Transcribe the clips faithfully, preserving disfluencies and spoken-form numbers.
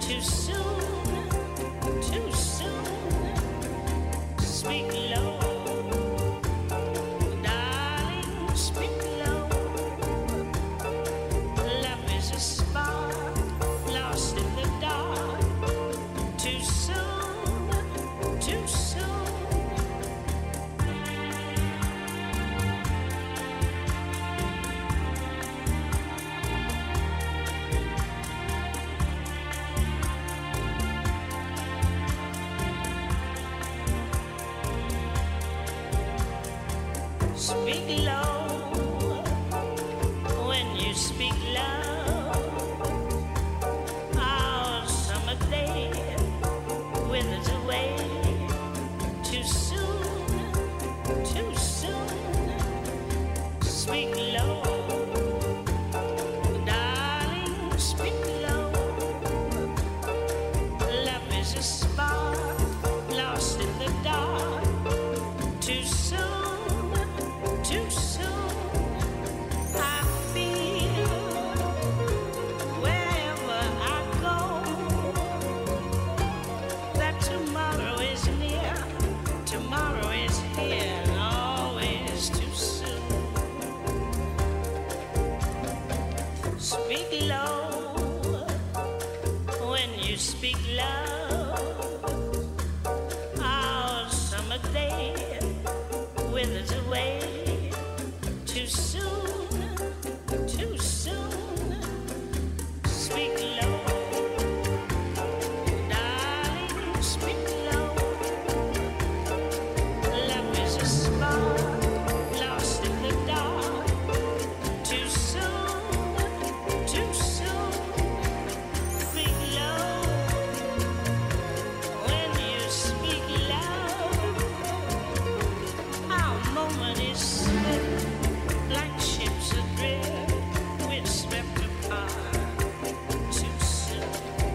Too soon, too soon. Speak low, darling, speak low. Love is a spark lost in the dark. Too soon, too soon. Speak low when you speak low. Our summer day withers away. Too soon, too soon. Speak low, darling, speak low. Love is a spark lost in the dark. Too soon, too soon. I feel wherever I go that tomorrow is near, tomorrow is here, always too soon. Speak low when you speak low. Our summer day withers away. Too soon, too soon. Speak low, darling, speak low. Love is a spark lost in the dark. Too soon, too soon. Speak low when you speak loud. Our moment is slipped like ships adrift, we're swept apart too soon.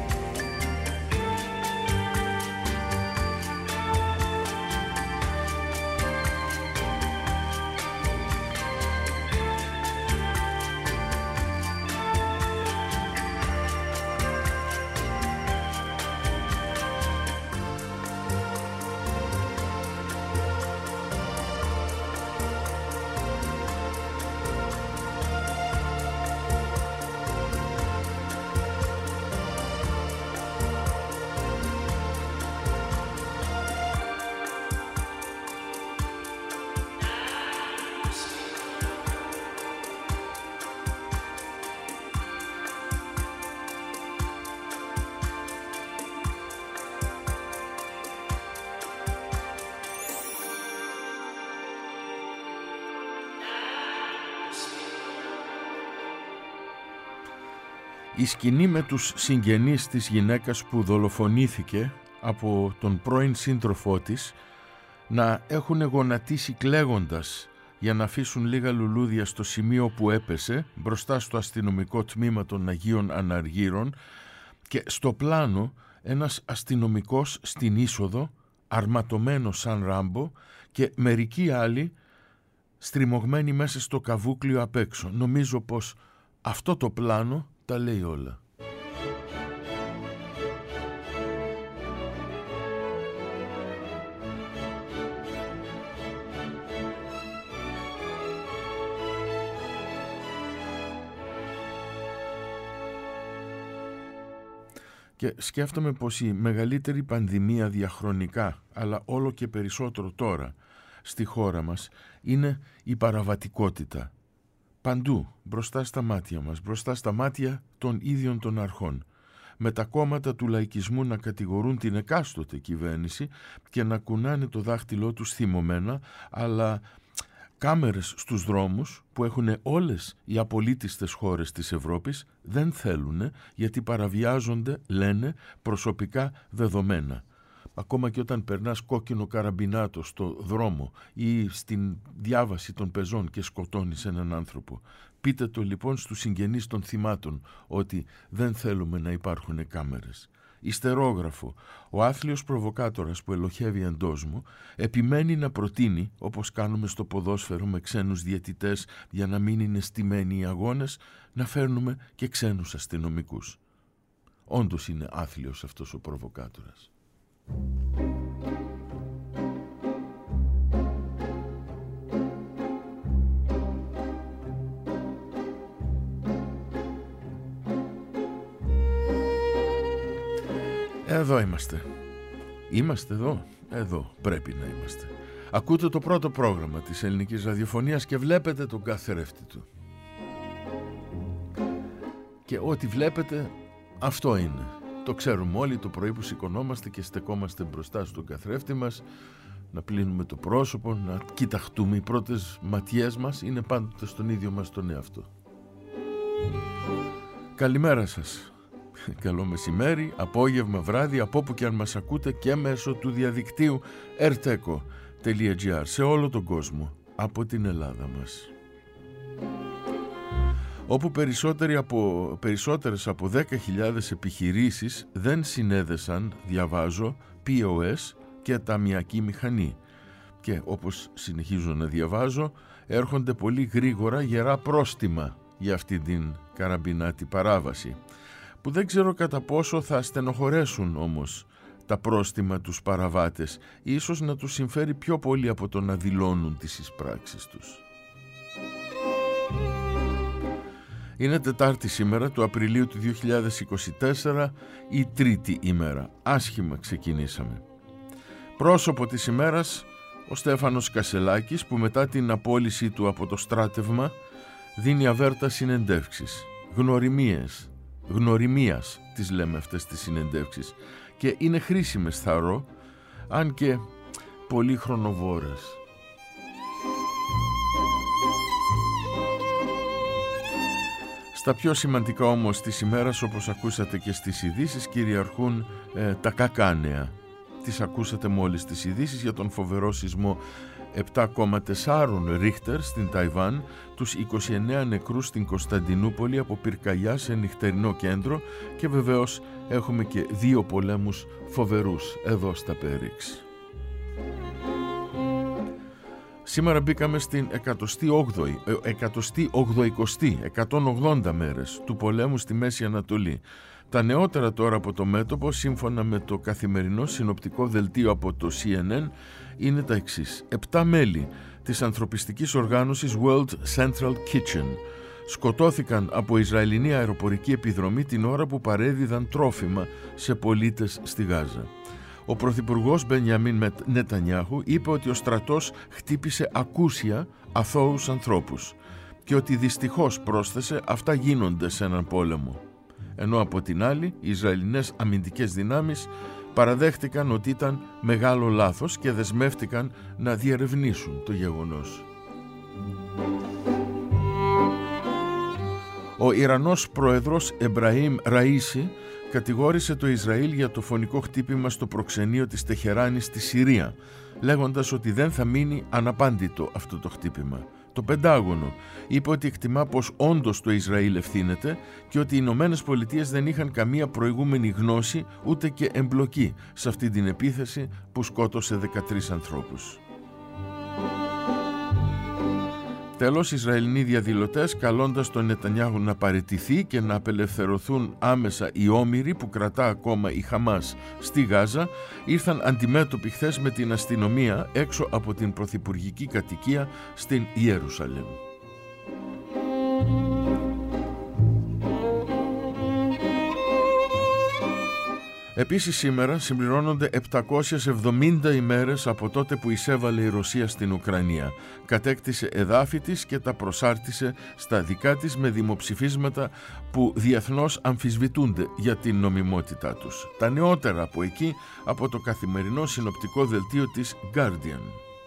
Η σκηνή με τους συγγενείς της γυναίκας που δολοφονήθηκε από τον πρώην σύντροφό της να έχουν γονατίσει κλαίγοντας για να αφήσουν λίγα λουλούδια στο σημείο που έπεσε μπροστά στο αστυνομικό τμήμα των Αγίων Αναργύρων και στο πλάνο ένας αστυνομικός στην είσοδο αρματωμένος σαν Ράμπο και μερικοί άλλοι στριμωγμένοι μέσα στο καβούκλιο απ' έξω. Νομίζω πως αυτό το πλάνο τα λέει όλα. Και σκέφτομαι πως η μεγαλύτερη πανδημία διαχρονικά, αλλά όλο και περισσότερο τώρα στη χώρα μας, είναι η παραβατικότητα. Παντού, μπροστά στα μάτια μας, μπροστά στα μάτια των ίδιων των αρχών. Με τα κόμματα του λαϊκισμού να κατηγορούν την εκάστοτε κυβέρνηση και να κουνάνε το δάχτυλό τους θυμωμένα, αλλά κάμερες στους δρόμους που έχουν όλες οι απολύτιστες χώρες της Ευρώπης δεν θέλουν, γιατί παραβιάζονται, λένε, προσωπικά δεδομένα. Ακόμα και όταν περνάς κόκκινο καραμπινάτο στο δρόμο ή στην διάβαση των πεζών και σκοτώνεις έναν άνθρωπο. Πείτε το λοιπόν στους συγγενείς των θυμάτων ότι δεν θέλουμε να υπάρχουν κάμερες. Ιστερόγραφο, ο άθλιος προβοκάτορας που ελοχεύει εντός μου επιμένει να προτείνει, όπως κάνουμε στο ποδόσφαιρο με ξένους διαιτητές για να μην είναι στημένοι οι αγώνες, να φέρνουμε και ξένους αστυνομικούς. Όντως είναι άθλιος αυτός ο προβοκάτορας. Εδώ είμαστε. Είμαστε εδώ. Εδώ πρέπει να είμαστε. Ακούτε το πρώτο πρόγραμμα της ελληνικής ραδιοφωνίας και βλέπετε τον καθρέφτη του. Και ό,τι βλέπετε, αυτό είναι. Το ξέρουμε όλοι, το πρωί που σηκωνόμαστε και στεκόμαστε μπροστά στον καθρέφτη μας, να πλύνουμε το πρόσωπο, να κοιταχτούμε. Οι πρώτες ματιές μας είναι πάντοτε στον ίδιο μας τον εαυτό. Καλημέρα σας. Καλό μεσημέρι, απόγευμα, βράδυ, από όπου και αν μας ακούτε και μέσω του διαδικτύου ερτέκο τελεία τζι άρ σε όλο τον κόσμο, από την Ελλάδα μας. Όπου περισσότεροι από, περισσότερες από δέκα χιλιάδες επιχειρήσεις δεν συνέδεσαν, διαβάζω, πι ο ες και ταμιακή μηχανή. Και όπως συνεχίζω να διαβάζω, έρχονται πολύ γρήγορα γερά πρόστιμα για αυτή την καραμπινάτη παράβαση, που δεν ξέρω κατά πόσο θα στενοχωρέσουν όμως τα πρόστιμα τους παραβάτες, ίσως να τους συμφέρει πιο πολύ από το να δηλώνουν τις εισπράξεις τους. Είναι Τετάρτη σήμερα του Απριλίου του δύο χιλιάδες είκοσι τέσσερα, η τρίτη ημέρα. Άσχημα ξεκινήσαμε. Πρόσωπο της ημέρας, ο Στέφανος Κασελάκης, που μετά την απόλυσή του από το στράτευμα δίνει αβέρτα συνεντεύξεις, γνωριμίες, γνωριμίας τις λέμε αυτές τις συνεντεύξεις, και είναι χρήσιμες θαρώ, αν και πολύ χρονοβόρες. Στα πιο σημαντικά όμως της ημέρας, όπως ακούσατε και στις ειδήσεις, κυριαρχούν ε, τα κακά νέα. Τις ακούσατε μόλις τις ειδήσεις για τον φοβερό σεισμό επτά κόμμα τέσσερα Ρίχτερ στην Ταϊβάν, τους είκοσι εννέα νεκρούς στην Κωνσταντινούπολη από πυρκαγιά σε νυχτερινό κέντρο, και βεβαίως έχουμε και δύο πολέμους φοβερούς εδώ στα Πέριξ. Σήμερα μπήκαμε στην εκατοστή ογδοηκοστή, εκατόν ογδόντα μέρες του πολέμου στη Μέση Ανατολή. Τα νεότερα τώρα από το μέτωπο, σύμφωνα με το καθημερινό συνοπτικό δελτίο από το σι εν εν, είναι τα εξής. Επτά μέλη της ανθρωπιστικής οργάνωσης World Central Kitchen σκοτώθηκαν από Ισραηλινή αεροπορική επιδρομή την ώρα που παρέδιδαν τρόφιμα σε πολίτες στη Γάζα. Ο πρωθυπουργός Μπενιαμίν Νετανιάχου είπε ότι ο στρατός χτύπησε ακούσια αθώους ανθρώπους και ότι δυστυχώς, πρόσθεσε, αυτά γίνονται σε έναν πόλεμο. Ενώ από την άλλη οι Ισραηλινές αμυντικές δυνάμεις παραδέχτηκαν ότι ήταν μεγάλο λάθος και δεσμεύτηκαν να διερευνήσουν το γεγονός. Ο Ιρανός πρόεδρος Εμπραήμ Ραΐσι κατηγόρησε το Ισραήλ για το φωνικό χτύπημα στο προξενείο της Τεχεράνης στη Συρία, λέγοντας ότι δεν θα μείνει αναπάντητο αυτό το χτύπημα. Το Πεντάγωνο είπε ότι εκτιμά πως όντως το Ισραήλ ευθύνεται και ότι οι Ηνωμένες Πολιτείες δεν είχαν καμία προηγούμενη γνώση ούτε και εμπλοκή σε αυτή την επίθεση που σκότωσε δεκατρείς ανθρώπους. Τέλος, οι Ισραηλινοί διαδηλωτές, καλώντας τον Νετανιάχου να παραιτηθεί και να απελευθερωθούν άμεσα οι όμηροι που κρατά ακόμα η Χαμάς στη Γάζα, ήρθαν αντιμέτωποι χθες με την αστυνομία έξω από την πρωθυπουργική κατοικία στην Ιερουσαλήμ. Επίσης σήμερα συμπληρώνονται επτακόσιες εβδομήντα ημέρες από τότε που εισέβαλε η Ρωσία στην Ουκρανία. Κατέκτησε εδάφη της και τα προσάρτησε στα δικά της με δημοψηφίσματα που διεθνώς αμφισβητούνται για την νομιμότητά τους. Τα νεότερα από εκεί από το καθημερινό συνοπτικό δελτίο της Guardian.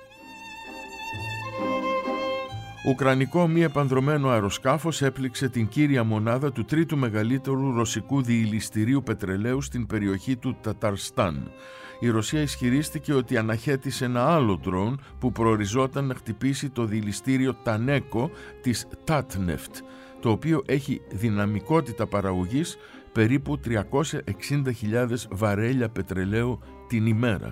Ουκρανικό μη επανδρωμένο αεροσκάφος έπληξε την κύρια μονάδα του τρίτου μεγαλύτερου ρωσικού διηλιστηρίου πετρελαίου στην περιοχή του Ταταρστάν. Η Ρωσία ισχυρίστηκε ότι αναχέτησε ένα άλλο ντρόουν που προοριζόταν να χτυπήσει το διηλιστήριο Τανέκο της Tatneft, το οποίο έχει δυναμικότητα παραγωγής περίπου τριακόσιες εξήντα χιλιάδες βαρέλια πετρελαίου την ημέρα.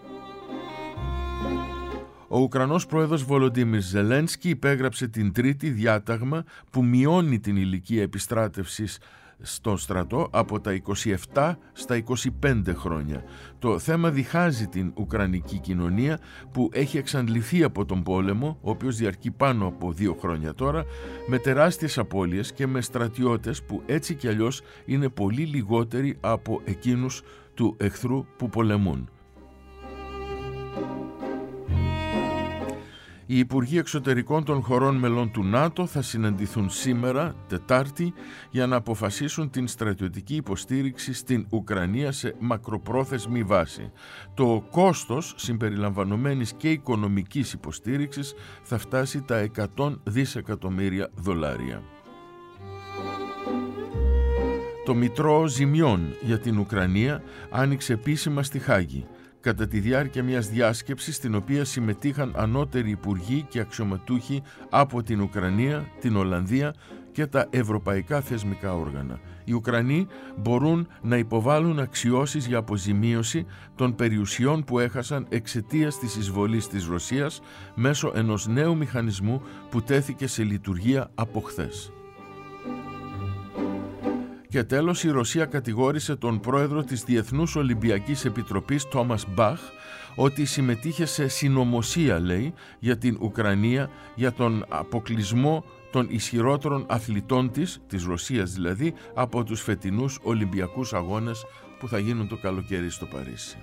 Ο Ουκρανός πρόεδρος Βολοντίμιρ Ζελένσκι υπέγραψε την Τρίτη διάταγμα που μειώνει την ηλικία επιστράτευσης στον στρατό από τα είκοσι επτά στα είκοσι πέντε χρόνια. Το θέμα διχάζει την ουκρανική κοινωνία που έχει εξαντληθεί από τον πόλεμο, ο οποίος διαρκεί πάνω από δύο χρόνια τώρα, με τεράστιες απώλειες και με στρατιώτες που έτσι κι αλλιώς είναι πολύ λιγότεροι από εκείνους του εχθρού που πολεμούν. Οι Υπουργοί Εξωτερικών των χωρών μελών του ΝΑΤΟ θα συναντηθούν σήμερα, Τετάρτη, για να αποφασίσουν την στρατιωτική υποστήριξη στην Ουκρανία σε μακροπρόθεσμη βάση. Το κόστος συμπεριλαμβανομένης και οικονομικής υποστήριξης θα φτάσει τα εκατό δισεκατομμύρια δολάρια. Το Μητρό Ζημιών για την Ουκρανία άνοιξε επίσημα στη Χάγη, κατά τη διάρκεια μιας διάσκεψης στην οποία συμμετείχαν ανώτεροι υπουργοί και αξιωματούχοι από την Ουκρανία, την Ολλανδία και τα ευρωπαϊκά θεσμικά όργανα. Οι Ουκρανοί μπορούν να υποβάλουν αξιώσεις για αποζημίωση των περιουσιών που έχασαν εξαιτίας της εισβολής της Ρωσίας μέσω ενός νέου μηχανισμού που τέθηκε σε λειτουργία από χθες. Και τέλος, η Ρωσία κατηγόρησε τον πρόεδρο της Διεθνούς Ολυμπιακής Επιτροπής, Τόμας Μπαχ, ότι συμμετείχε σε συνωμοσία, λέει, για την Ουκρανία, για τον αποκλεισμό των ισχυρότερων αθλητών της, της Ρωσίας δηλαδή, από τους φετινούς Ολυμπιακούς Αγώνες που θα γίνουν το καλοκαίρι στο Παρίσι.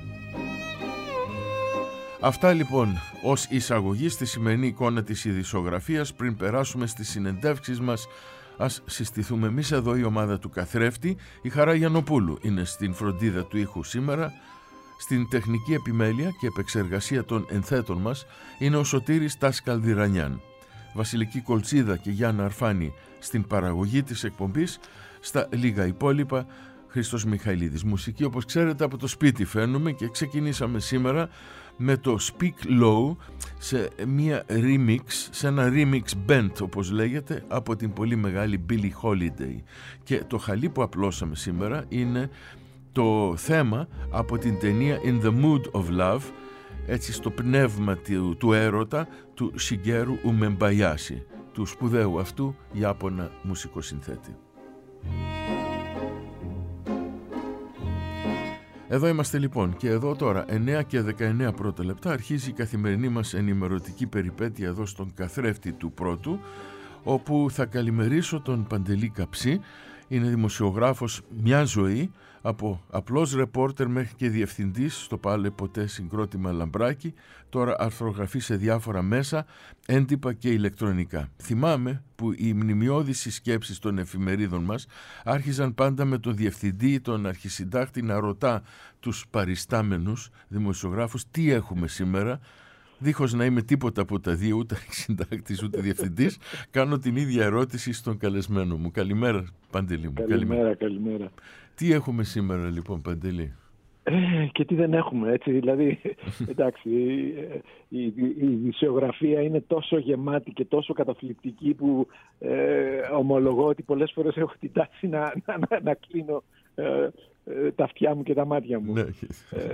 Αυτά λοιπόν ως εισαγωγή στη σημερινή εικόνα της ειδησιογραφίας. Πριν περάσουμε στις συνεντεύξεις μας, ας συστηθούμε εμείς εδώ, η ομάδα του Καθρέφτη. Η Χαρά Γιαννοπούλου είναι στην φροντίδα του ήχου σήμερα. Στην τεχνική επιμέλεια και επεξεργασία των ενθέτων μας είναι ο Σωτήρης Τάσκαλ-Διρανιάν. Βασιλική Κολτσίδα και Γιάννα Αρφάνη στην παραγωγή της εκπομπής. Στα λίγα υπόλοιπα, Χρήστος Μιχαηλίδης. Μουσική, όπως ξέρετε, από το σπίτι φαίνουμε και ξεκινήσαμε σήμερα με το Speak Low σε μια remix, σε ένα remix band όπως λέγεται, από την πολύ μεγάλη Billie Holiday. Και το χαλί που απλώσαμε σήμερα είναι το θέμα από την ταινία In the Mood of Love, έτσι στο πνεύμα του, του έρωτα, του Σιγκέρου Ουμεμπαγιάση, του σπουδαίου αυτού Ιάπωνα μουσικοσυνθέτη. Εδώ είμαστε λοιπόν και εδώ τώρα εννέα και δεκαεννέα πρώτα λεπτά αρχίζει η καθημερινή μας ενημερωτική περιπέτεια εδώ στον καθρέφτη του Πρώτου, όπου θα καλημερίσω τον Παντελή Καψή. Είναι δημοσιογράφος μια ζωή, από απλός ρεπόρτερ μέχρι και διευθυντής στο πάλε ποτέ συγκρότημα Λαμπράκι, τώρα αρθρογραφεί σε διάφορα μέσα, έντυπα και ηλεκτρονικά. Θυμάμαι που οι μνημειώδεις συσκέψεις των εφημερίδων μας άρχιζαν πάντα με τον διευθυντή ή τον αρχισυντάκτη να ρωτά τους παριστάμενους δημοσιογράφους τι έχουμε σήμερα. Δίχως να είμαι τίποτα από τα δύο, ούτε αρχισυντάκτης ούτε διευθυντής, κάνω την ίδια ερώτηση στον καλεσμένο μου. Καλημέρα, Παντελή μου. Καλημέρα, καλημέρα. Τι έχουμε σήμερα λοιπόν, Παντελή? Ε, και τι δεν έχουμε, έτσι, δηλαδή, εντάξει, η, η, η ειδησιογραφία είναι τόσο γεμάτη και τόσο καταθλιπτική που ε, ομολογώ ότι πολλές φορές έχω την τάση να, να, να, να κλείνω ε, ε, τα αυτιά μου και τα μάτια μου. Ναι. Ε, ε,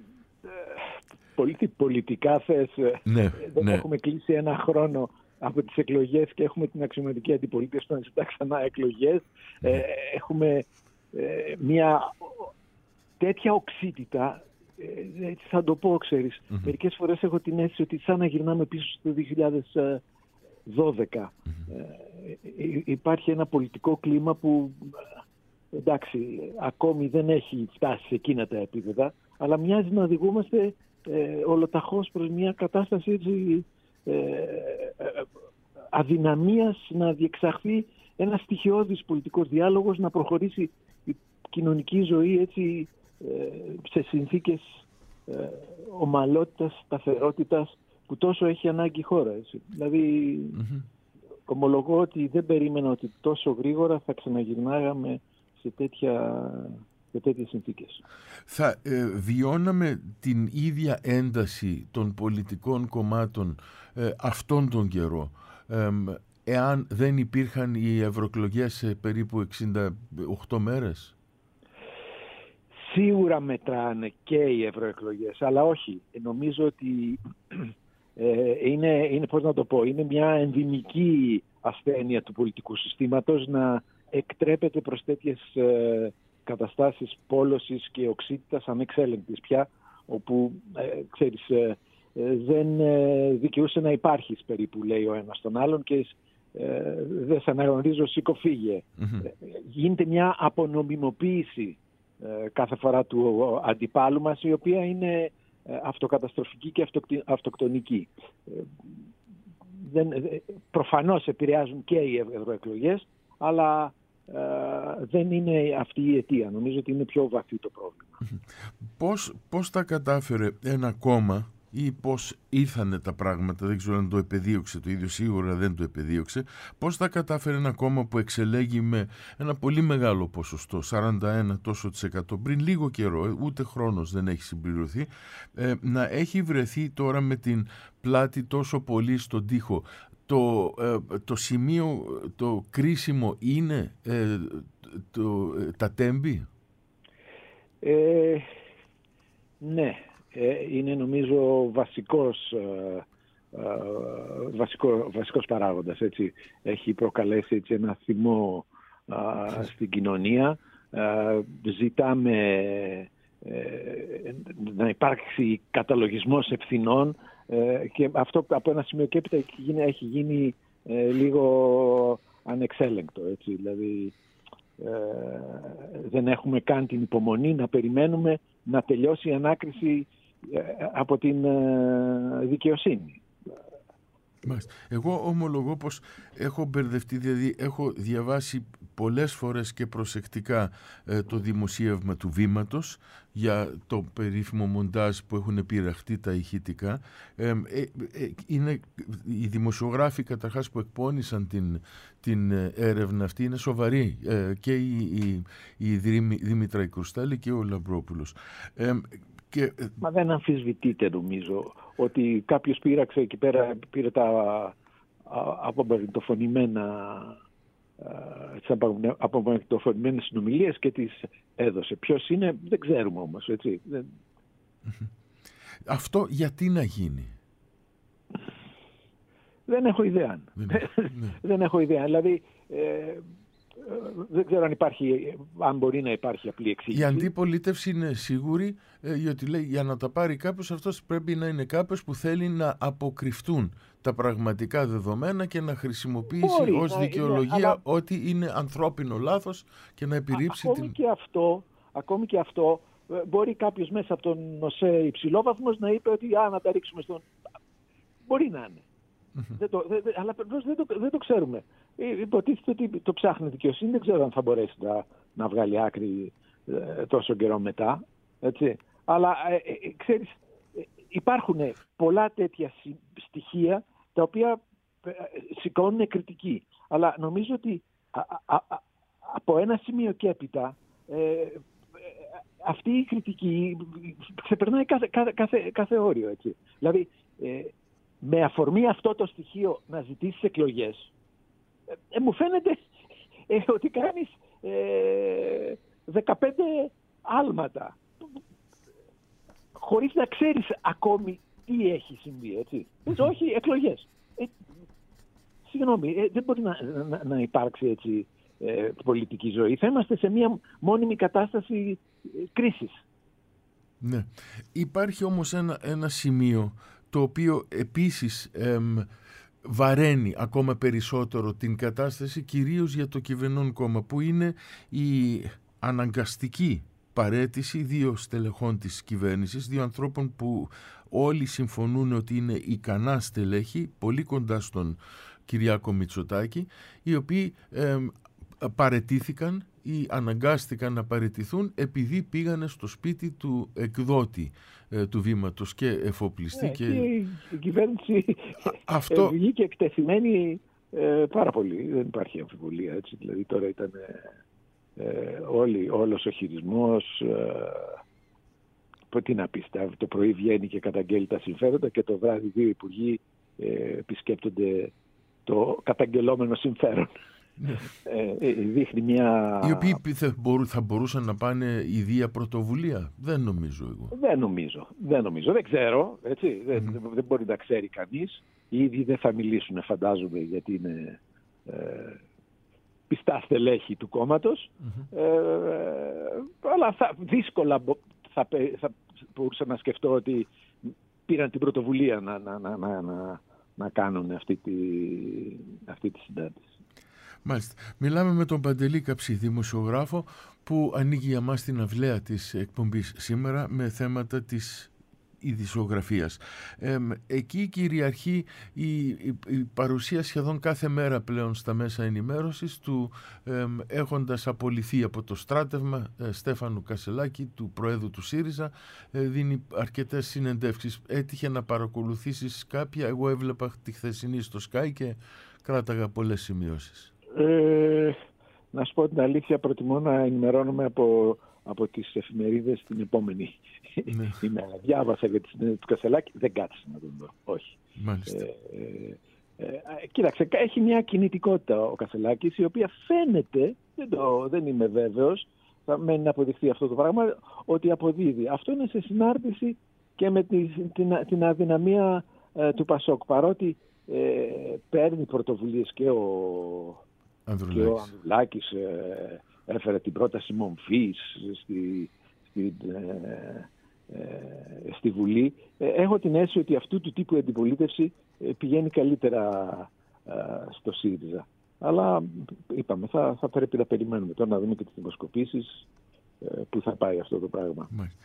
Πολυ, πολιτικά θες, ναι, δεν ναι. έχουμε κλείσει ένα χρόνο από τις εκλογές και έχουμε την αξιωματική αντιπολίτευση να ζητά ξανά εκλογές. Ναι. Ε, έχουμε ε, μια τέτοια οξύτητα, ε, έτσι θα το πω, ξέρεις. Mm-hmm. Μερικές φορές έχω την αίσθηση ότι σαν να γυρνάμε πίσω στο δύο χιλιάδες δώδεκα. Mm-hmm. Ε, υπάρχει ένα πολιτικό κλίμα που, εντάξει, ακόμη δεν έχει φτάσει σε εκείνα τα επίπεδα, αλλά μοιάζει να οδηγούμαστε ε, ολοταχώς προς μια κατάσταση έτσι, ε, ε, αδυναμίας να διεξαχθεί ένα στοιχειώδης πολιτικός διάλογος, να προχωρήσει η κοινωνική ζωή έτσι, ε, σε συνθήκες ε, ομαλότητας, σταθερότητας που τόσο έχει ανάγκη η χώρα. Έτσι. Δηλαδή, mm-hmm. ομολογώ ότι δεν περίμενα ότι τόσο γρήγορα θα ξαναγυρνάγαμε σε τέτοια... σε τέτοιες συνθήκες. Θα ε, βιώναμε την ίδια ένταση των πολιτικών κομμάτων ε, αυτόν τον καιρό ε, εάν δεν υπήρχαν οι ευρωεκλογές σε περίπου εξήντα οκτώ μέρες? Σίγουρα μετράνε και οι ευρωεκλογές, αλλά όχι. Νομίζω ότι ε, είναι, είναι, πώς να το πω, είναι μια ενδυμική ασθένεια του πολιτικού συστήματος να εκτρέπεται προς τέτοιες ε, καταστάσεις πόλωσης και οξύτητας ανεξέλεγκτης πια, όπου ε, ξέρεις, ε, ε, δεν ε, δικαιούσε να υπάρχεις περίπου, λέει ο ένας τον άλλον, και ε, δεν σε αναγνωρίζω, σήκω φύγε. Mm-hmm. Ε, γίνεται μια απονομιμοποίηση ε, κάθε φορά του αντιπάλου μας, η οποία είναι ε, αυτοκαταστροφική και αυτοκτονική. Ε, δεν, προφανώς επηρεάζουν και οι ευρωεκλογές, αλλά ε, δεν είναι αυτή η αιτία. Νομίζω ότι είναι πιο βαθύ το πρόβλημα. Πώς, πώς τα κατάφερε ένα κόμμα ή πώς ήρθανε τα πράγματα, δεν ξέρω αν το επεδίωξε το ίδιο, σίγουρα δεν το επεδίωξε, πώς τα κατάφερε ένα κόμμα που εξελέγει με ένα πολύ μεγάλο ποσοστό, σαράντα ένα τόσο της εκατό, πριν λίγο καιρό, ούτε χρόνος δεν έχει συμπληρωθεί, ε, να έχει βρεθεί τώρα με την πλάτη τόσο πολύ στον τοίχο. Το, ε, το σημείο, το κρίσιμο είναι ε, το, ε, τα τέμπη. Ε, ναι. Είναι νομίζω βασικός, ε, ε, βασικό, βασικός παράγοντας. Έτσι. Έχει προκαλέσει έτσι, ένα θυμό ε, στην κοινωνία. Ε, ζητάμε ε, να υπάρξει καταλογισμός ευθυνών ε, και αυτό από ένα σημείο και έπειτα έχει γίνει ε, λίγο ανεξέλεγκτο. Έτσι. Δηλαδή ε, δεν έχουμε καν την υπομονή να περιμένουμε να τελειώσει η ανάκριση από την δικαιοσύνη. Εγώ ομολογώ πως έχω μπερδευτεί, δηλαδή έχω διαβάσει πολλές φορές και προσεκτικά ε, το δημοσίευμα του Βήματος για το περίφημο μοντάζ που έχουν πειραχτεί τα ηχητικά. Ε, ε, ε, είναι, οι δημοσιογράφοι καταρχάς που εκπώνησαν την, την έρευνα αυτή είναι σοβαροί, ε, και η, η, η Δήμητρα Ικρουστάλη και ο Λαμπρόπουλος. Ε, Και... Μα δεν αμφισβητείται νομίζω ότι κάποιος πήραξε εκεί πέρα, πήρε τα απομαγνητοφωνημένα απομαγνητοφωνημένες συνομιλίες και τις έδωσε. Ποιος είναι, δεν ξέρουμε όμως, έτσι. Αυτό γιατί να γίνει? Δεν έχω ιδέα. Δεν, δεν έχω ιδέα. Δηλαδή, ε, δεν ξέρω αν υπάρχει, αν μπορεί να υπάρχει απλή εξήγηση. Η αντιπολίτευση είναι σίγουρη, ε, γιατί λέει για να τα πάρει κάποιος, αυτός πρέπει να είναι κάποιος που θέλει να αποκρυφτούν τα πραγματικά δεδομένα και να χρησιμοποιήσει μπορεί, ως να, δικαιολογία είναι, αλλά... ότι είναι ανθρώπινο λάθος και να επιρρύψει ακόμη την... Και αυτό, ακόμη και αυτό, μπορεί κάποιος μέσα από τον ΟΣΕ υψηλόβαθμος να είπε ότι α, να τα ρίξουμε στον... Μπορεί να είναι. Mm-hmm. Δεν το, δε, δε, αλλά δεν το, δεν το ξέρουμε. Υποτίθεται ότι το ψάχνει δικαιοσύνη, δεν ξέρω αν θα μπορέσει να, να βγάλει άκρη ε, τόσο καιρό μετά. Έτσι. Αλλά ε, ε, ξέρεις, ε, υπάρχουν πολλά τέτοια στοιχεία τα οποία ε, σηκώνουν κριτική. Αλλά νομίζω ότι α, α, α, από ένα σημείο και έπειτα ε, ε, αυτή η κριτική ξεπερνάει κάθε, κάθε, κάθε, κάθε όριο. Έτσι. Δηλαδή, ε, με αφορμή αυτό το στοιχείο να ζητήσεις εκλογές, ε, μου φαίνεται ε, ότι κάνεις ε, δεκαπέντε άλματα χωρίς να ξέρεις ακόμη τι έχει συμβεί, έτσι. Mm-hmm. Όχι, εκλογές. Ε, συγγνώμη, ε, δεν μπορεί να, να, να υπάρξει έτσι ε, πολιτική ζωή. Θα είμαστε σε μια μόνιμη κατάσταση ε, κρίσης. Ναι. Υπάρχει όμως ένα, ένα σημείο το οποίο επίσης εμ, βαραίνει ακόμα περισσότερο την κατάσταση, κυρίως για το κυβερνών κόμμα, που είναι η αναγκαστική παραίτηση δύο στελεχών της κυβέρνησης, δύο ανθρώπων που όλοι συμφωνούν ότι είναι ικανά στελέχη, πολύ κοντά στον Κυριάκο Μητσοτάκη, οι οποίοι εμ, παραιτήθηκαν ή αναγκάστηκαν να παραιτηθούν επειδή πήγανε στο σπίτι του εκδότη ε, του Βήματος και εφοπλιστή. Ναι, και... και η κυβέρνηση αυτό... βγήκε εκτεθειμένη ε, πάρα πολύ. Δεν υπάρχει αμφιβολία. Έτσι. Δηλαδή τώρα ήταν ε, όλοι, όλος ο χειρισμός. Ε, τι να πεις, το πρωί βγαίνει και καταγγέλει τα συμφέροντα και το βράδυ δύο υπουργοί ε, επισκέπτονται το καταγγελόμενο συμφέρον. Ναι. Ε, δείχνει μια... Οι οποίοι θα, μπορού, θα μπορούσαν να πάνε ιδία πρωτοβουλία. Δεν νομίζω εγώ. Δεν νομίζω. Δεν, νομίζω. δεν ξέρω. Έτσι. Mm. Δεν, δεν μπορεί να ξέρει κανείς. Οι ίδιοι δεν θα μιλήσουν, φαντάζομαι, γιατί είναι ε, πιστά στελέχη του κόμματος, mm-hmm. ε, αλλά θα, δύσκολα θα, θα μπορούσα να σκεφτώ ότι πήραν την πρωτοβουλία να, να, να, να, να, να κάνουν αυτή τη, αυτή τη συνάντηση. Μάλιστα. Μιλάμε με τον Παντελή Καψή, δημοσιογράφο, που ανοίγει για μας την αυλαία της εκπομπής σήμερα με θέματα της ειδησιογραφίας. Ε, εκεί κυριαρχεί η, η, η παρουσία σχεδόν κάθε μέρα πλέον στα μέσα ενημέρωσης του ε, έχοντας απολυθεί από το στράτευμα ε, Στέφανου Κασελάκη, του Προέδρου του ΣΥΡΙΖΑ, ε, δίνει αρκετές συνεντεύξεις. Έτυχε να παρακολουθήσεις κάποια? Εγώ έβλεπα τη χθεσινή στο Sky και κράταγα πολλές σημειώσεις. Ε, να σου πω την αλήθεια, προτιμώ να ενημερώνομαι από, από τις εφημερίδες την επόμενη ναι. ημέρα. Διάβασα για τη συνέντευξη του Κασελάκη, δεν κάθισα να τον δω. Όχι. Μάλιστα. Ε, ε, ε, κοίταξε, έχει μια κινητικότητα ο Κασελάκης, η οποία φαίνεται, δεν, το, δεν είμαι βέβαιος, θα μένει να αποδειχθεί αυτό το πράγμα, ότι αποδίδει. Αυτό είναι σε συνάρτηση και με τη, την, την αδυναμία ε, του Πασόκ. Παρότι ε, παίρνει πρωτοβουλίες και ο Ανδρουλάκης, και ο Ανδρουλάκης ε, έφερε την πρόταση μομφής στη, στη, ε, ε, στη Βουλή. Ε, έχω την αίσθηση ότι αυτού του τύπου αντιπολίτευση ε, πηγαίνει καλύτερα ε, στο ΣΥΡΙΖΑ. Αλλά είπαμε, θα, θα πρέπει να περιμένουμε τώρα να δούμε και τις δημοσκοπήσεις ε, που θα πάει αυτό το πράγμα. Μάλιστα.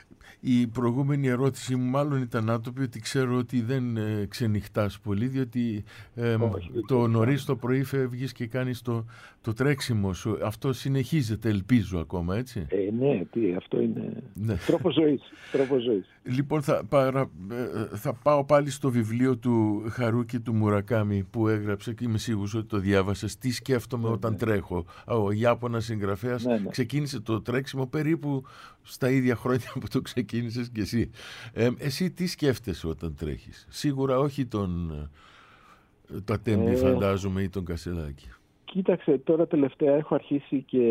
Η προηγούμενη ερώτηση μου μάλλον ήταν άτοπη, ότι ξέρω ότι δεν ε, ξενυχτάς πολύ, διότι ε, Όχι, το νωρίς το πρωί φεύγεις και κάνεις το, το τρέξιμο σου. Αυτό συνεχίζεται, ελπίζω ακόμα, έτσι? Ε, ναι, τι, αυτό είναι ναι. τρόπο ζωής, τρόπο ζωής. Λοιπόν, θα, παρα, θα πάω πάλι στο βιβλίο του Χαρούκι του Μουρακάμι που έγραψε και είμαι σίγουρος ότι το διάβασες. Τι σκέφτομαι ναι, όταν ναι. τρέχω. Ο Ιάπωνας συγγραφέας ναι, ναι. ξεκίνησε το τρέξιμο περίπου στα ίδια χρόνια που το ξεκίνησες και εσύ. Ε, εσύ τι σκέφτεσαι όταν τρέχεις? Σίγουρα όχι τον το Ατέμπη, ε, φαντάζομαι, ή τον Κασελάκη. Κοίταξε, τώρα τελευταία έχω αρχίσει και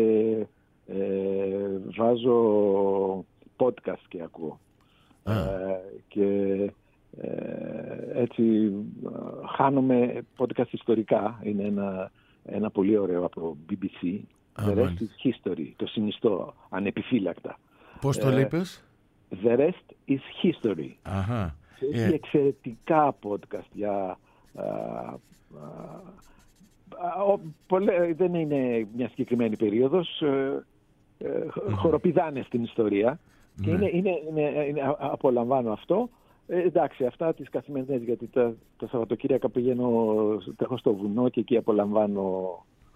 ε, βάζω podcast και ακούω. Ε, και ε, έτσι χάνομαι podcast ιστορικά. Είναι ένα, ένα πολύ ωραίο από μπι μπι σι. Ah, The rest is history. Το συνιστώ ανεπιφύλακτα. Πώς το ε, λέει πες? The rest is history. Αχα. Έχει ε. εξαιρετικά podcast για... Α, α, α, πολλέ, δεν είναι μια συγκεκριμένη περίοδος. Ε, ε, mm-hmm. Χοροπηδάνε στην ιστορία. Mm-hmm. Και είναι, είναι, είναι, είναι, απολαμβάνω αυτό. Ε, εντάξει, αυτά τις καθημερινές, γιατί τα, τα Σαββατοκύριακα πηγαίνω, τρέχω στο βουνό και εκεί απολαμβάνω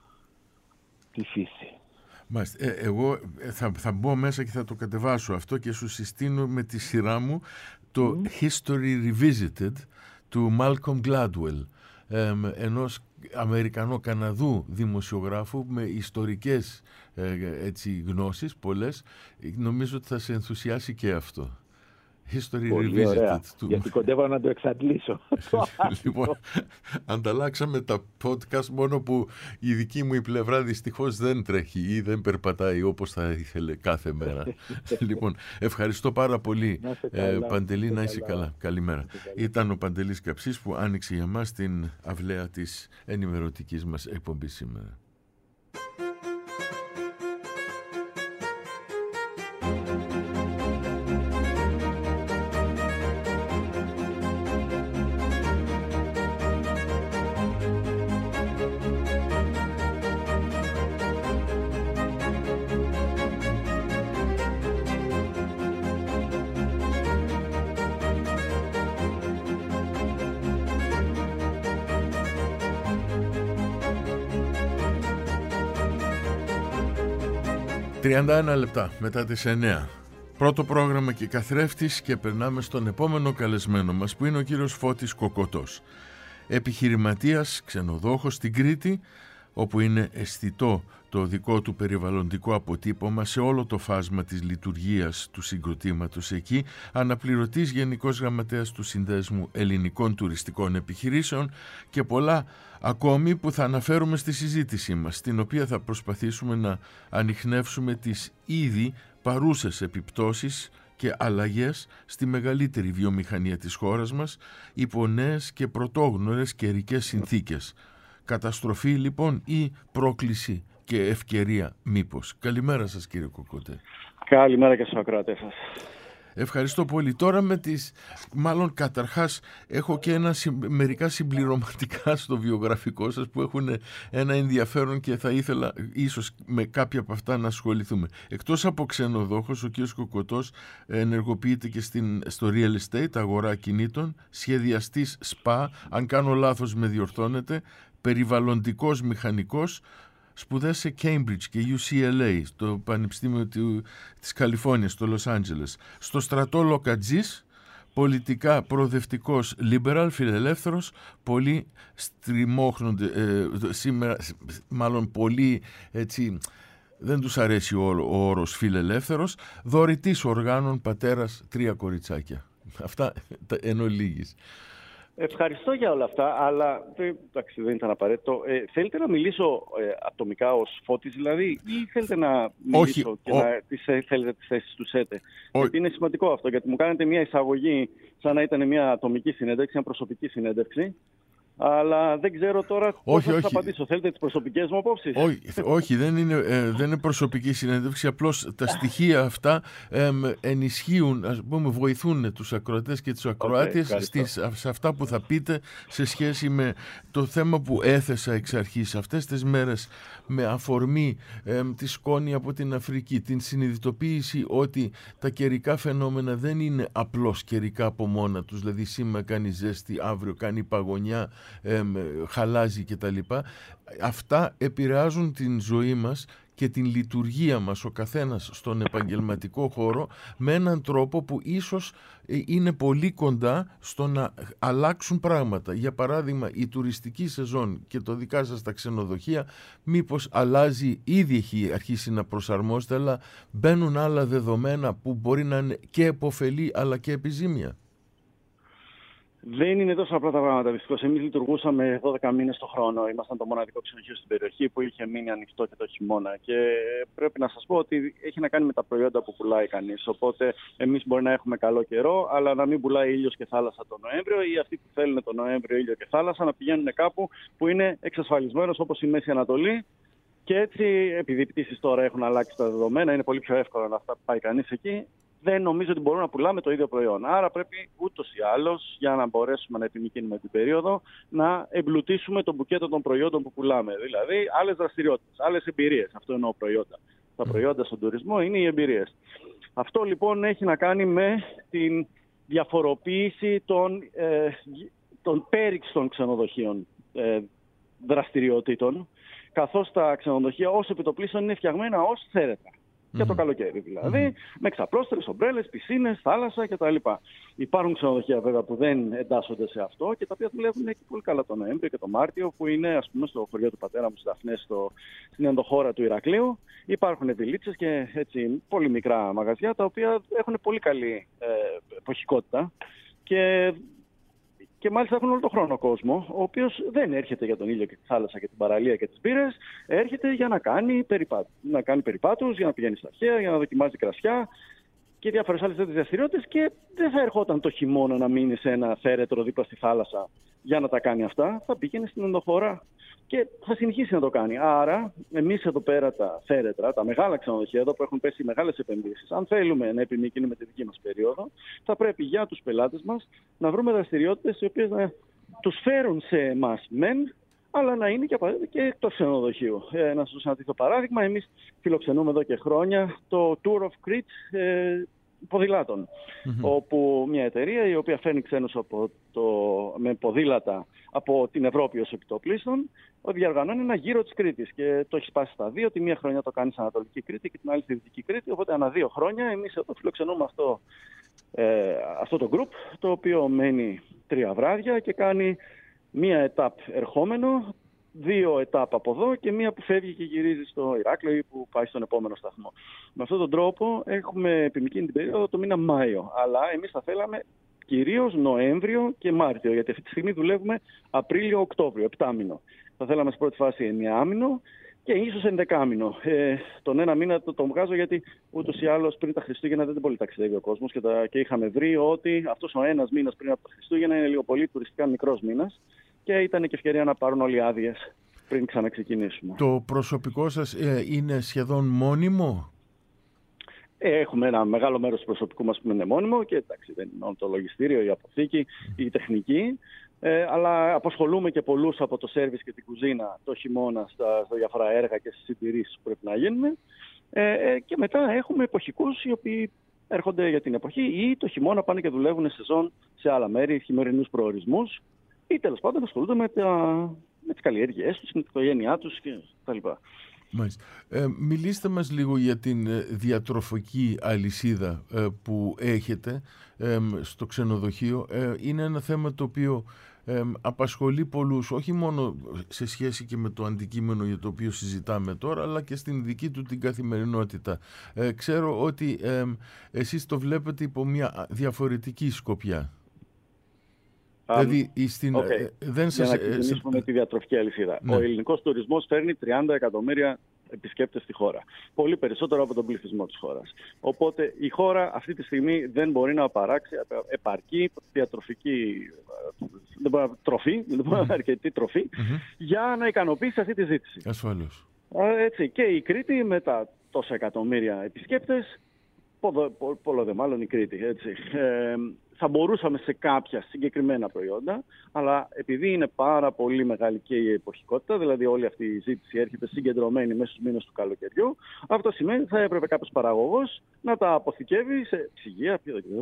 τη φύση. Μάλιστα. Ε, εγώ θα, θα μπω μέσα και θα το κατεβάσω αυτό και σου συστήνω με τη σειρά μου το mm. History Revisited του Malcolm Gladwell, ε, ενός Αμερικανό-Καναδού δημοσιογράφου με ιστορικές ε, έτσι, γνώσεις πολλές. Νομίζω ότι θα σε ενθουσιάσει και αυτό. History Πολύ Revisited. Ωραία, του... γιατί κοντεύω να το εξαντλήσω. Λοιπόν, ανταλλάξαμε τα podcast, μόνο που η δική μου η πλευρά δυστυχώς δεν τρέχει ή δεν περπατάει όπως θα ήθελε κάθε μέρα. Λοιπόν, ευχαριστώ πάρα πολύ, ε, Παντελή, να είσαι καλά. καλά. Καλημέρα. Ήταν ο Παντελής Καψής που άνοιξε για μας την αυλαία της ενημερωτικής μας εκπομπής σήμερα. τριάντα ένα λεπτά μετά τις εννιά. Πρώτο πρόγραμμα και καθρέφτης και περνάμε στον επόμενο καλεσμένο μας που είναι ο κύριος Φώτης Κοκοτός. Επιχειρηματίας, ξενοδόχος στην Κρήτη, όπου είναι αισθητό το δικό του περιβαλλοντικό αποτύπωμα σε όλο το φάσμα της λειτουργίας του συγκροτήματος εκεί, αναπληρωτής Γενικός Γραμματέας του Συνδέσμου Ελληνικών Τουριστικών Επιχειρήσεων και πολλά ακόμη που θα αναφέρουμε στη συζήτησή μας, στην οποία θα προσπαθήσουμε να ανιχνεύσουμε τις ήδη παρούσες επιπτώσεις και αλλαγές στη μεγαλύτερη βιομηχανία της χώρας μας υπό νέες και πρωτόγνωρες καιρικές συνθήκες. Καταστροφή λοιπόν ή πρόκληση και ευκαιρία μήπως? Καλημέρα σας κύριε Κοκοτέ. Καλημέρα και στους ακροατές σας. Ευχαριστώ πολύ. Τώρα με τις, μάλλον καταρχάς έχω και ένα, μερικά συμπληρωματικά στο βιογραφικό σας που έχουν ένα ενδιαφέρον και θα ήθελα ίσως με κάποια από αυτά να ασχοληθούμε. Εκτός από ξενοδόχος, ο κ. Κοκοτός ενεργοποιείται και στην, στο real estate, αγορά ακινήτων, σχεδιαστής σπα, αν κάνω λάθος με διορθώνετε, περιβαλλοντικός μηχανικός, σπουδές σε Cambridge και γιου σι ελ έι, στο Πανεπιστήμιο του, της Καλιφόρνιας, στο Λος Άντζελες. Στο στρατό Λοκατζής, πολιτικά προοδευτικός, liberal, φιλελεύθερος, πολύ στριμώχνονται, ε, σήμερα, μάλλον πολύ έτσι, δεν τους αρέσει ο, ο όρος φιλελεύθερος, δωρητής οργάνων, πατέρας, τρία κοριτσάκια. Αυτά εν ολίγης. Ευχαριστώ για όλα αυτά, αλλά εντάξει, δεν ήταν απαραίτητο. Ε, θέλετε να μιλήσω ε, ατομικά ως Φώτης δηλαδή, ή θέλετε να μιλήσω Όχι, και ο... να τις, θέλετε τις θέσεις του ΣΕΤΕ? Ο... Γιατί είναι σημαντικό αυτό, γιατί μου κάνετε μια εισαγωγή σαν να ήταν μια ατομική συνέντευξη, μια προσωπική συνέντευξη. Αλλά δεν ξέρω τώρα πώς θα σας απαντήσω. Θέλετε τις προσωπικές μου απόψεις? Όχι, όχι δεν, είναι, ε, δεν είναι προσωπική συνέντευξη. Απλώς τα στοιχεία αυτά ε, ενισχύουν, ας πούμε, βοηθούν τους ακροατές και τους ακροάτες okay, στις, σε αυτά που θα πείτε σε σχέση με το θέμα που έθεσα εξ αρχής αυτές τις μέρες με αφορμή ε, τη σκόνη από την Αφρική, την συνειδητοποίηση ότι τα καιρικά φαινόμενα δεν είναι απλώς καιρικά από μόνα τους, δηλαδή σήμερα κάνει ζέστη, αύριο κάνει παγωνιά, Ε, χαλάζει και τα λοιπά. Αυτά επηρεάζουν την ζωή μας και την λειτουργία μας ο καθένας στον επαγγελματικό χώρο με έναν τρόπο που ίσως είναι πολύ κοντά στο να αλλάξουν πράγματα. Για παράδειγμα, η τουριστική σεζόν και το δικά σας τα ξενοδοχεία μήπως αλλάζει, ήδη έχει αρχίσει να προσαρμόζεται, αλλά μπαίνουν άλλα δεδομένα που μπορεί να είναι και επωφελή αλλά και επιζήμια. Δεν είναι τόσο απλά τα πράγματα. Δυστυχώς, εμείς λειτουργούσαμε δώδεκα μήνες το χρόνο. Ήμασταν το μοναδικό ξενοδοχείο στην περιοχή που είχε μείνει ανοιχτό και το χειμώνα. Και πρέπει να σας πω ότι έχει να κάνει με τα προϊόντα που πουλάει κανείς. Οπότε, εμείς μπορεί να έχουμε καλό καιρό, αλλά να μην πουλάει ήλιος και θάλασσα τον Νοέμβριο, ή αυτοί που θέλουν τον Νοέμβριο ήλιο και θάλασσα να πηγαίνουν κάπου που είναι εξασφαλισμένος, όπως η Μέση Ανατολή. Και έτσι, επειδή οι πτήσεις τώρα έχουν αλλάξει τα δεδομένα, είναι πολύ πιο εύκολο να πάει κανείς εκεί. Δεν νομίζω ότι μπορούμε να πουλάμε το ίδιο προϊόν. Άρα πρέπει ούτως ή άλλως, για να μπορέσουμε να επιμικρύνουμε την περίοδο, να εμπλουτίσουμε το μπουκέτο των προϊόντων που πουλάμε. Δηλαδή, άλλες δραστηριότητες, άλλες εμπειρίες. Αυτό εννοώ προϊόντα. Τα προϊόντα στον τουρισμό είναι οι εμπειρίες. Αυτό λοιπόν έχει να κάνει με την διαφοροποίηση των, ε, των πέριξ ξενοδοχείων ε, δραστηριοτήτων, καθώς τα ξενοδοχεία ως επιτοπλίστων είναι φτιαγμένα ως θέρετρα. Για το καλοκαίρι δηλαδή, mm-hmm. με ξαπλώστερες, ομπρέλες, πισίνες, θάλασσα κτλ. Υπάρχουν ξενοδοχεία βέβαια που δεν εντάσσονται σε αυτό και τα οποία δουλεύουν εκεί πολύ καλά τον Νοέμβριο και τον Μάρτιο, που είναι ας πούμε στο χωριό του πατέρα μου, στις Δαφνές, στο, στην ενδοχώρα του Ηρακλείου. Υπάρχουν βιλίτσες και έτσι πολύ μικρά μαγαζιά τα οποία έχουν πολύ καλή ε, εποχικότητα και Και μάλιστα έχουν όλο τον χρόνο κόσμο, ο οποίος δεν έρχεται για τον ήλιο και τη θάλασσα και την παραλία και τις μπύρες, έρχεται για να κάνει, περιπά... να κάνει περιπάτους, για να πηγαίνει στα αρχαία, για να δοκιμάζει κρασιά και διάφορες άλλες τέτοιες δραστηριότητες, και δεν θα ερχόταν το χειμώνα να μείνει σε ένα θέρετρο δίπλα στη θάλασσα για να τα κάνει αυτά. Θα πήγαινε στην ενδοχώρα και θα συνεχίσει να το κάνει. Άρα, εμείς εδώ πέρα τα θέρετρα, τα μεγάλα ξενοδοχεία εδώ που έχουν πέσει μεγάλες επενδύσεις, αν θέλουμε να επιμικρύνουμε τη δική μας περίοδο, θα πρέπει για τους πελάτες μας να βρούμε δραστηριότητες οι οποίες να τους φέρουν σε εμάς μεν, αλλά να είναι και απαραίτητα και εκτός ξενοδοχείου. Ε, να σας αναδείξω παράδειγμα, εμείς φιλοξενούμε εδώ και χρόνια το Tour of Crete ε, ποδηλάτων, mm-hmm. όπου μια εταιρεία η οποία φέρνει ξένους από το, με ποδήλατα από την Ευρώπη ως επιτοπλίστων, διοργανώνει ένα γύρο της Κρήτης και το έχει σπάσει στα δύο. Τη μία χρονιά το κάνει στην Ανατολική Κρήτη και την άλλη στη Δυτική Κρήτη. Οπότε ανά δύο χρόνια εμείς εδώ φιλοξενούμε αυτό, ε, αυτό το group, το οποίο μένει τρία βράδια και κάνει μία ετάπ ερχόμενο, δύο ετάπ από εδώ και μία που φεύγει και γυρίζει στο Ηράκλειο ή που πάει στον επόμενο σταθμό. Με αυτόν τον τρόπο έχουμε επιμικρύνει την περίοδο το μήνα Μάιο. Αλλά εμείς θα θέλαμε κυρίως Νοέμβριο και Μάρτιο, γιατί αυτή τη στιγμή δουλεύουμε Απρίλιο-Οκτώβριο, επτάμηνο. Θα θέλαμε στην πρώτη φάση εννιάμηνο και ίσως ενδεκάμηνο. Ε, τον ένα μήνα το, το βγάζω γιατί ούτως ή άλλως πριν τα Χριστούγεννα δεν πολύ ταξιδεύει ο κόσμος και, τα, και είχαμε βρει ότι αυτός ο ένας μήνας πριν από τα Χριστούγεννα είναι λίγο πολύ τουριστικά μικρός μήνας. και ήταν και ευκαιρία να πάρουν όλοι άδειες πριν ξαναξεκινήσουμε. Το προσωπικό σας ε, είναι σχεδόν μόνιμο? Έχουμε ένα μεγάλο μέρος του προσωπικού μας που είναι μόνιμο και εντάξει, δεν είναι μόνο το λογιστήριο, η αποθήκη, η τεχνική, ε, αλλά απασχολούμε και πολλούς από το σέρβις και την κουζίνα το χειμώνα στα, στα διάφορα έργα και στις συντηρήσεις που πρέπει να γίνουν. Ε, ε, και μετά έχουμε εποχικούς οι οποίοι έρχονται για την εποχή ή το χειμώνα πάνε και δουλεύουν σεζόν σε άλλα μέρη, χειμερινούς προορισμούς ή τέλος πάντων ασχολούνται με, τα, με τις καλλιέργειές τους, με την οικογένειά τους κτλ. Μάλιστα. Ε, μιλήστε μας λίγο για την διατροφική αλυσίδα ε, που έχετε ε, στο ξενοδοχείο. Ε, είναι ένα θέμα το οποίο ε, απασχολεί πολλούς, όχι μόνο σε σχέση και με το αντικείμενο για το οποίο συζητάμε τώρα, αλλά και στην δική του την καθημερινότητα. Ε, ξέρω ότι ε, εσείς το βλέπετε υπό μια διαφορετική σκοπιά. Um, δηλαδή, στην, okay. ε, δεν σας... Για να ξεκινήσουμε με τη διατροφική αλυσίδα. Ναι. Ο ελληνικός τουρισμός φέρνει τριάντα εκατομμύρια επισκέπτες στη χώρα. Πολύ περισσότερο από τον πληθυσμό της χώρας. Οπότε η χώρα αυτή τη στιγμή δεν μπορεί να παράξει επαρκή διατροφική δεν μπορεί να, τροφή, δεν μπορεί να αρκετή τροφή mm-hmm. για να ικανοποιήσει αυτή τη ζήτηση. Ασφαλώς. Έτσι, και η Κρήτη με τα τόσα εκατομμύρια επισκέπτες, πολλό δε μάλλον η Κρήτη, έτσι, ε, θα μπορούσαμε σε κάποια συγκεκριμένα προϊόντα, αλλά επειδή είναι πάρα πολύ μεγάλη και η εποχικότητα, δηλαδή όλη αυτή η ζήτηση έρχεται συγκεντρωμένη μέσα στους μήνες του καλοκαιριού, αυτό σημαίνει ότι θα έπρεπε κάποιος παραγωγός να τα αποθηκεύει σε ψυγεία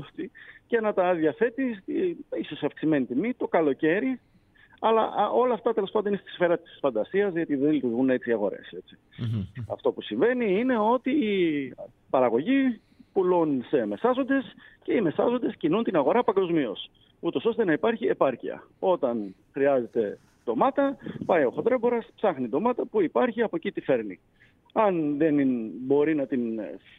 και να τα διαθέτει ίσως αυξημένη τιμή το καλοκαίρι, αλλά όλα αυτά τέλος πάντων είναι στη σφαίρα της φαντασίας, γιατί δεν λειτουργούν έτσι οι αγορές. Έτσι. Mm-hmm. Αυτό που συμβαίνει είναι ότι οι παραγωγοί πουλούν σε μεσάζοντες και οι μεσάζοντες κινούν την αγορά παγκοσμίως, ούτως ώστε να υπάρχει επάρκεια. Όταν χρειάζεται ντομάτα, πάει ο χοντρέμπορας, ψάχνει ντομάτα που υπάρχει, από εκεί τη φέρνει. Αν δεν μπορεί να την,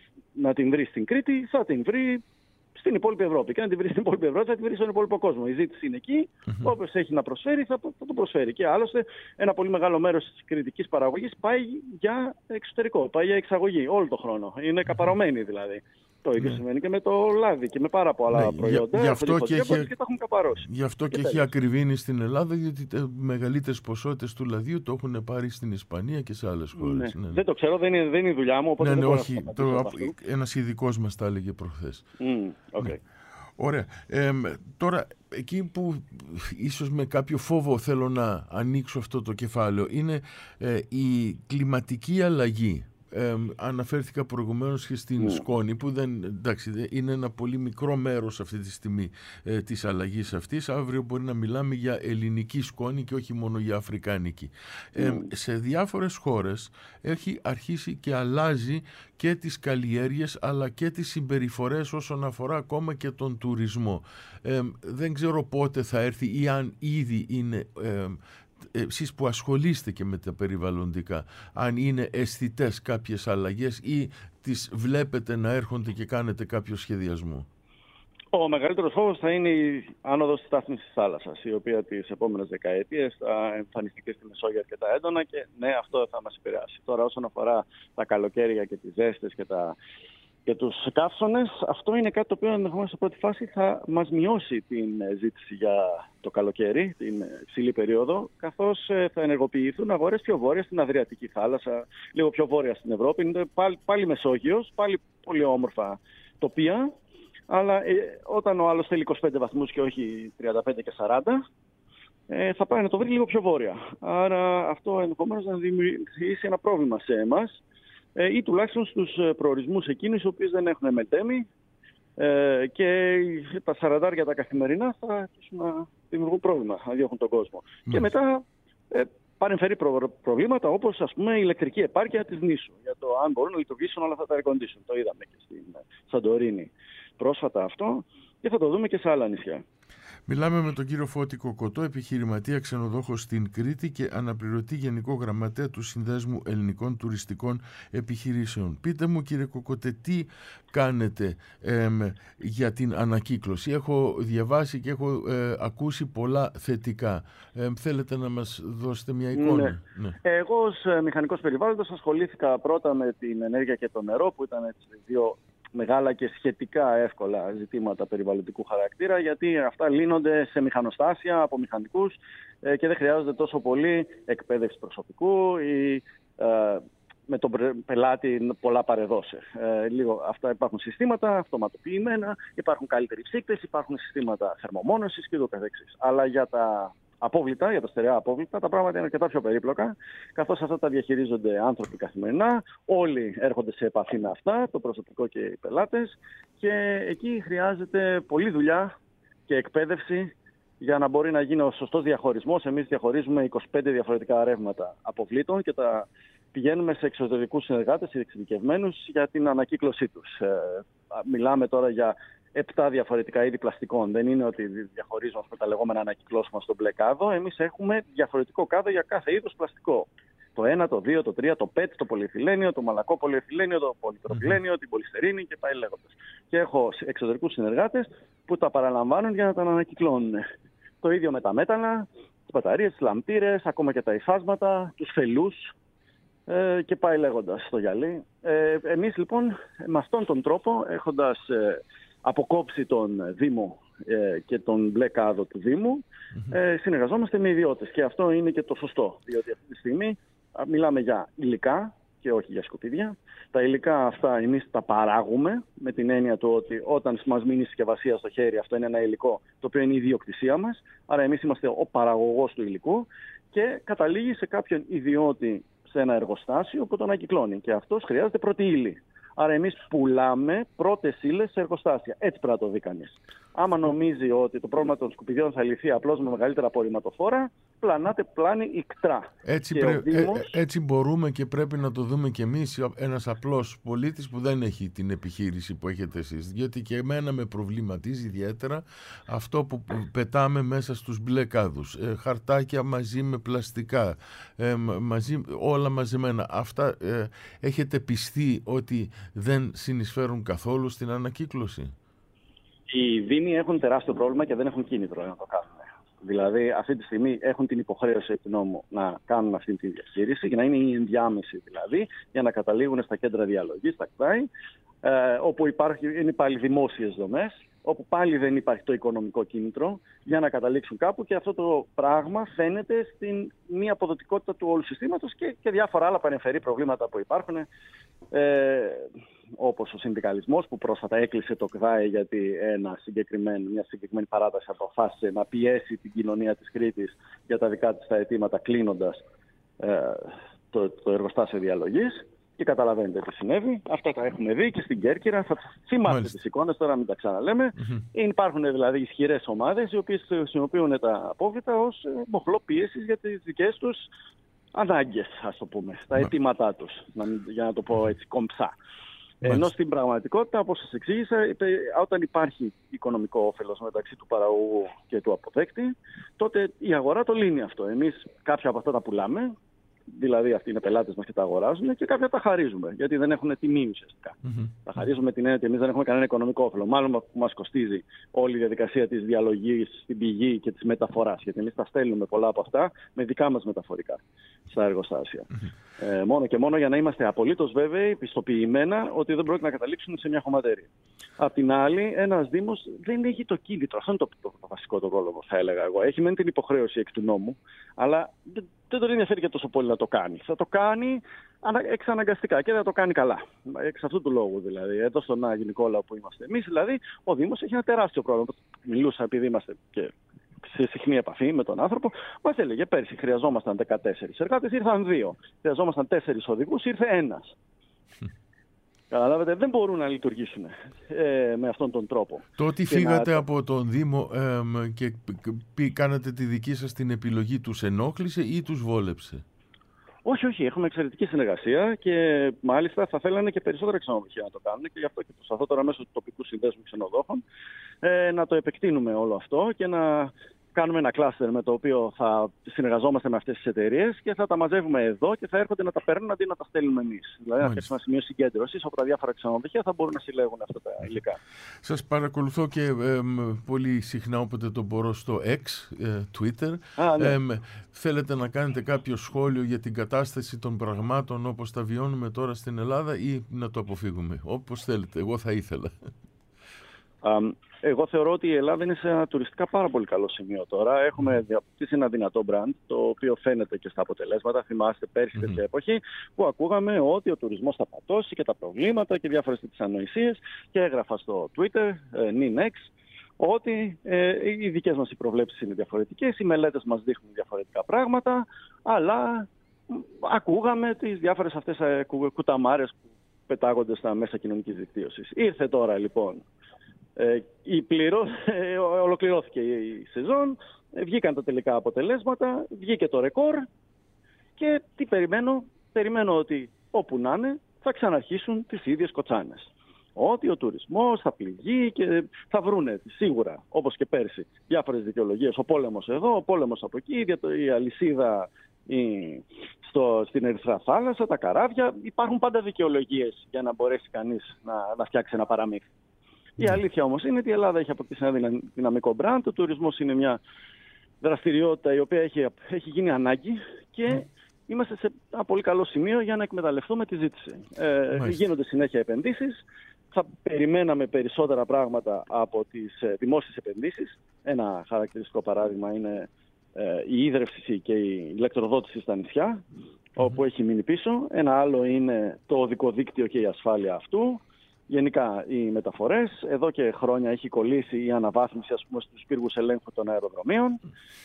να την βρει στην Κρήτη, θα την βρει στην υπόλοιπη Ευρώπη. Και αν την βρει στην υπόλοιπη Ευρώπη, θα την βρει στον υπόλοιπο κόσμο. Η ζήτηση είναι εκεί. Mm-hmm. Όποιος έχει να προσφέρει, θα, θα το προσφέρει. Και άλλωστε, ένα πολύ μεγάλο μέρος της κρητικής παραγωγής πάει για εξωτερικό, πάει για εξαγωγή όλο τον χρόνο. Είναι καπαρωμένη δηλαδή. Το ίδιο ναι. σημαίνει και με το λάδι και με πάρα πολλά ναι, προϊόντα. Γι' αυτό και, έχει, και τα έχουν καπαρώσει. Γι' αυτό και, και έχει ακριβήνει στην Ελλάδα, γιατί μεγαλύτερες ποσότητες του λαδιού το έχουν πάρει στην Ισπανία και σε άλλες χώρες. Ναι. Ναι. Δεν το ξέρω, δεν είναι, δεν είναι η δουλειά μου. Οπότε ναι, δεν ναι, όχι. Το, ένας ειδικός μας τα έλεγε προχθές. Mm, okay. ναι. Ωραία. Ε, τώρα, εκεί που ίσως με κάποιο φόβο θέλω να ανοίξω αυτό το κεφάλαιο είναι ε, η κλιματική αλλαγή. Ε, αναφέρθηκα προηγουμένως και στην mm. σκόνη, που δεν, εντάξει, είναι ένα πολύ μικρό μέρος αυτή τη στιγμή ε, της αλλαγής αυτής. Αύριο μπορεί να μιλάμε για ελληνική σκόνη και όχι μόνο για αφρικάνικη. Ε, mm. Σε διάφορες χώρες έχει αρχίσει και αλλάζει και τις καλλιέργειες αλλά και τις συμπεριφορές όσον αφορά ακόμα και τον τουρισμό. Ε, δεν ξέρω πότε θα έρθει ή αν ήδη είναι... Ε, εσείς που ασχολείστε και με τα περιβαλλοντικά, αν είναι αισθητές κάποιες αλλαγές ή τις βλέπετε να έρχονται και κάνετε κάποιο σχεδιασμό? Ο μεγαλύτερος φόβος θα είναι η άνοδος της στάθμης της θάλασσας, η οποία τις επόμενες δεκαετίες θα εμφανιστεί και στη Μεσόγειο αρκετά έντονα και ναι, αυτό θα μας επηρεάσει. Τώρα όσον αφορά τα καλοκαίρια και τις ζέστες και τα... Και τους καύσωνες, αυτό είναι κάτι το οποίο ενδεχομένως σε πρώτη φάση θα μας μειώσει την ζήτηση για το καλοκαίρι, την υψηλή περίοδο, καθώς θα ενεργοποιηθούν αγορές πιο βόρεια στην Αδριατική θάλασσα, λίγο πιο βόρεια στην Ευρώπη. Είναι πάλι, πάλι Μεσόγειος, πάλι πολύ όμορφα τοπία, αλλά ε, όταν ο άλλος θέλει είκοσι πέντε βαθμούς και όχι τριάντα πέντε και σαράντα, ε, θα πάει να το βρει λίγο πιο βόρεια. Άρα αυτό ενδεχομένως να δημιουργήσει ένα πρόβλημα σε εμάς, ή τουλάχιστον στους προορισμούς εκείνους οι οποίοι δεν έχουν μετέμι ε, και τα σαραντάρια τα καθημερινά θα αρχίσουν να δημιουργούν πρόβλημα, να διώχνουν τον κόσμο. Mm. Και μετά ε, παρεμφερεί προ, προβλήματα όπως ας πούμε η ηλεκτρική επάρκεια της νήσου, για το αν μπορούν να λειτουργήσουν όλα αυτά τα air condition. Το είδαμε και στην Σαντορίνη πρόσφατα αυτό και θα το δούμε και σε άλλα νησιά. Μιλάμε με τον κύριο Φώτη Κοκοτό, επιχειρηματία ξενοδόχο στην Κρήτη και αναπληρωτή Γενικό Γραμματέα του Συνδέσμου Ελληνικών Τουριστικών Επιχειρήσεων. Πείτε μου, κύριε Κοκοτέ, τι κάνετε ε, για την ανακύκλωση? Έχω διαβάσει και έχω ε, ακούσει πολλά θετικά. Ε, θέλετε να μας δώσετε μια εικόνα? Ναι. Ναι. Εγώ ως μηχανικός περιβάλλοντος ασχολήθηκα πρώτα με την ενέργεια και το νερό, που ήταν έτσι δύο μεγάλα και σχετικά εύκολα ζητήματα περιβαλλοντικού χαρακτήρα, γιατί αυτά λύνονται σε μηχανοστάσια από μηχανικούς ε, και δεν χρειάζονται τόσο πολύ εκπαίδευση προσωπικού ή ε, με τον πελάτη πολλά παρεδώσε. Ε, λίγο, αυτά υπάρχουν συστήματα αυτοματοποιημένα, υπάρχουν καλύτεροι ψύκτες, υπάρχουν συστήματα θερμομόνωσης και το καθεξής. Αλλά για τα απόβλητα, για τα στερεά απόβλητα, τα πράγματα είναι αρκετά πιο περίπλοκα, καθώς αυτά τα διαχειρίζονται άνθρωποι καθημερινά, όλοι έρχονται σε επαφή με αυτά, το προσωπικό και οι πελάτες, και εκεί χρειάζεται πολλή δουλειά και εκπαίδευση για να μπορεί να γίνει ο σωστός διαχωρισμός. Εμείς διαχωρίζουμε είκοσι πέντε διαφορετικά ρεύματα αποβλήτων και τα πηγαίνουμε σε εξωτερικούς συνεργάτες, εξειδικευμένους για την ανακύκλωσή τους. Ε, μιλάμε τώρα για επτά διαφορετικά είδη πλαστικών. Δεν είναι ότι διαχωρίζουμε τα λεγόμενα ανακυκλώσιμα στον μπλε κάδο. Εμείς έχουμε διαφορετικό κάδο για κάθε είδος πλαστικό. Το ένα, το δύο, το τρία, το πετ, το πολυεθυλένιο, το μαλακό πολυεθυλένιο, το πολυπροπυλένιο, την πολυστερίνη και πάει λέγοντας. Και έχω εξωτερικούς συνεργάτες που τα παραλαμβάνουν για να τα ανακυκλώνουν. Το ίδιο με τα μέταλλα, τις μπαταρίες, τις λαμπτήρες, ακόμα και τα υφάσματα, τους φελούς ε, και πάει λέγοντας στο γυαλί. Ε, εμείς λοιπόν με αυτόν τον τρόπο, έχοντας ε, αποκόψει τον Δήμο ε, και τον μπλε κάδο του Δήμου, ε, συνεργαζόμαστε με ιδιώτες. Και αυτό είναι και το σωστό, διότι αυτή τη στιγμή μιλάμε για υλικά και όχι για σκουπίδια. Τα υλικά αυτά εμείς τα παράγουμε, με την έννοια του ότι όταν μας μείνει η συσκευασία στο χέρι, αυτό είναι ένα υλικό το οποίο είναι η ιδιοκτησία μας. Άρα εμείς είμαστε ο παραγωγός του υλικού και καταλήγει σε κάποιον ιδιώτη σε ένα εργοστάσιο που τον ανακυκλώνει. Και αυτός χρειάζεται πρώτη ύλη. Άρα εμείς πουλάμε πρώτες ύλες σε εργοστάσια. Έτσι πρέπει να το δει κανείς. Άμα νομίζει ότι το πρόβλημα των σκουπιδιών θα λυθεί απλώς με μεγαλύτερα απορριμματοφόρα, πλανάτε πλάνη ικτρά. Έτσι, πρέ... Δήμος... ε, έτσι μπορούμε και πρέπει να το δούμε κι εμείς, ένας απλός πολίτης που δεν έχει την επιχείρηση που έχετε εσείς. Γιατί και εμένα με προβληματίζει ιδιαίτερα αυτό που πετάμε μέσα στους μπλε κάδους. Ε, χαρτάκια μαζί με πλαστικά, ε, μαζί, όλα μαζεμένα. Αυτά ε, έχετε πιστεί ότι δεν συνεισφέρουν καθόλου στην ανακύκλωση? Οι Δήμοι έχουν τεράστιο πρόβλημα και δεν έχουν κίνητρο να το κάνουν. Δηλαδή, αυτή τη στιγμή έχουν την υποχρέωση επί νόμου να κάνουν αυτή τη διαχείριση και να είναι η ενδιάμεση δηλαδή, για να καταλήγουν στα κέντρα διαλογής, στα ΚΤΑΙ, ε, όπου υπάρχει, είναι πάλι δημόσιες δομές, όπου πάλι δεν υπάρχει το οικονομικό κίνητρο για να καταλήξουν κάπου, και αυτό το πράγμα φαίνεται στην μη αποδοτικότητα του όλου συστήματος και, και διάφορα άλλα πανεμφερή προβλήματα που υπάρχουν, ε, όπως ο συνδικαλισμός που πρόσφατα έκλεισε το ΚΔΑΕ γιατί ένα συγκεκριμένο, μια συγκεκριμένη παράταση αποφάσισε να πιέσει την κοινωνία της Κρήτης για τα δικά της τα αιτήματα, κλείνοντας ε, το, το εργοστάσιο διαλογής. Και καταλαβαίνετε τι συνέβη. Αυτά τα έχουμε δει και στην Κέρκυρα. Θα θυμάστε τις εικόνες, τώρα μην τα ξαναλέμε. Mm-hmm. Υπάρχουν δηλαδή ισχυρές ομάδες οι οποίες χρησιμοποιούν τα απόβλητα ως μοχλό πίεσης για τις δικές τους ανάγκες, ας το πούμε, τα αιτήματά τους, να μην, για να το πω έτσι κομψά. Ενώ στην πραγματικότητα, όπως σας εξήγησα, όταν υπάρχει οικονομικό όφελος μεταξύ του παραγωγού και του αποδέκτη, τότε η αγορά το λύνει αυτό. Εμείς κάποια από αυτά τα πουλάμε, δηλαδή αυτοί είναι πελάτες μας και τα αγοράζουν, και κάποια τα χαρίζουμε, γιατί δεν έχουν τιμή ουσιαστικά. Mm-hmm. Τα χαρίζουμε την έννοια ότι εμείς δεν έχουμε κανένα οικονομικό όφελο. Μάλλον που μας κοστίζει όλη η διαδικασία της διαλογής στην πηγή και της μεταφοράς. Γιατί εμείς τα στέλνουμε πολλά από αυτά με δικά μας μεταφορικά στα εργοστάσια. Mm-hmm. Ε, μόνο και μόνο για να είμαστε απολύτως βέβαιοι, πιστοποιημένα, ότι δεν πρόκειται να καταλήξουν σε μια χωματερή. Απ' την άλλη, ένας Δήμος δεν έχει το κίνητρο. Αυτό είναι το, το, το βασικό το ρόλο, θα έλεγα εγώ. Έχει μεν την υποχρέωση εκ του νόμου, αλλά δεν, δεν τον ενδιαφέρει και τόσο πολύ να το κάνει. Θα το κάνει εξαναγκαστικά και θα το κάνει καλά. Εξ αυτού του λόγου δηλαδή. Εδώ στον Άγιο Νικόλαο που είμαστε εμείς, δηλαδή, ο Δήμος έχει ένα τεράστιο πρόβλημα. Μιλούσα, επειδή είμαστε και σε συχνή επαφή με τον άνθρωπο, μας έλεγε πέρσι χρειαζόμασταν δεκατέσσερις εργάτες, ήρθαν δύο. Χρειαζόμασταν τέσσερις οδηγούς, ήρθε ένας. Καταλάβετε, δεν μπορούν να λειτουργήσουν ε, με αυτόν τον τρόπο. Το ότι φύγατε να... από τον Δήμο ε, και π, κάνατε τη δική σας την επιλογή, τους ενόχλησε ή τους βόλεψε? Όχι, όχι. Έχουμε εξαιρετική συνεργασία και μάλιστα θα θέλανε και περισσότερα ξενοδοχεία να το κάνουν, και γι' αυτό και προσπαθώ τώρα μέσω του τοπικού συνδέσμου ξενοδόχων ε, να το επεκτείνουμε όλο αυτό και να κάνουμε ένα κλάστερ με το οποίο θα συνεργαζόμαστε με αυτές τις εταιρείες και θα τα μαζεύουμε εδώ και θα έρχονται να τα παίρνουν αντί να τα στέλνουμε εμείς. Δηλαδή να φτιάξουμε ένα σημείο συγκέντρωσης όπου τα διάφορα ξενοδοχεία θα μπορούν να συλλέγουν αυτά τα υλικά. Σας παρακολουθώ και ε, πολύ συχνά όποτε το μπορώ στο X, ε, Twitter. Α, ναι. ε, θέλετε να κάνετε κάποιο σχόλιο για την κατάσταση των πραγμάτων όπως τα βιώνουμε τώρα στην Ελλάδα ή να το αποφύγουμε? Όπως θέλετε, εγώ θα ήθελα. Um, εγώ θεωρώ ότι η Ελλάδα είναι σε ένα τουριστικά πάρα πολύ καλό σημείο τώρα. Έχουμε διαπτύσσει ένα δυνατό brand, το οποίο φαίνεται και στα αποτελέσματα. Θυμάστε πέρσι mm-hmm. τέτοια εποχή που ακούγαμε ότι ο τουρισμός θα πατώσει και τα προβλήματα και διάφορες τέτοιες ανοησίες και έγραφα στο Twitter, ε, Ninex, ότι ε, οι δικές μας οι προβλέψεις είναι διαφορετικές, οι μελέτες μας δείχνουν διαφορετικά πράγματα, αλλά ακούγαμε τις διάφορες αυτές ε, κουταμάρες που πετάγονται στα μέσα κοινωνικής δικτύωσης. Ήρθε τώρα λοιπόν. Ε, η πληρώ, ε, ολοκληρώθηκε η σεζόν, ε, βγήκαν τα τελικά αποτελέσματα, βγήκε το ρεκόρ και τι περιμένω, περιμένω ότι όπου να είναι θα ξαναρχίσουν τις ίδιες κοτσάνες. Ότι ο τουρισμός θα πληγεί και θα βρούνε σίγουρα, όπως και πέρσι, διάφορες δικαιολογίες. Ο πόλεμος εδώ, ο πόλεμος από εκεί, η αλυσίδα η, στο, στην Ερυθρά Θάλασσα, τα καράβια. Υπάρχουν πάντα δικαιολογίες για να μπορέσει κανείς να, να φτιάξει ένα παραμύθι. Η αλήθεια όμως είναι ότι η Ελλάδα έχει αποκτήσει ένα δυναμικό μπραντ. Ο τουρισμός είναι μια δραστηριότητα η οποία έχει, έχει γίνει ανάγκη και mm. είμαστε σε ένα πολύ καλό σημείο για να εκμεταλλευτούμε τη ζήτηση. Ε, γίνονται συνέχεια επενδύσεις. Θα περιμέναμε περισσότερα πράγματα από τις ε, δημόσιες επενδύσεις. Ένα χαρακτηριστικό παράδειγμα είναι ε, η ίδρυυση και η ηλεκτροδότηση στα νησιά, mm. όπου έχει μείνει πίσω. Ένα άλλο είναι το οδικό δίκτυο και η ασφάλεια αυτού. Γενικά οι μεταφορές. Εδώ και χρόνια έχει κολλήσει η αναβάθμιση, ας πούμε, στους πύργους ελέγχου των αεροδρομίων.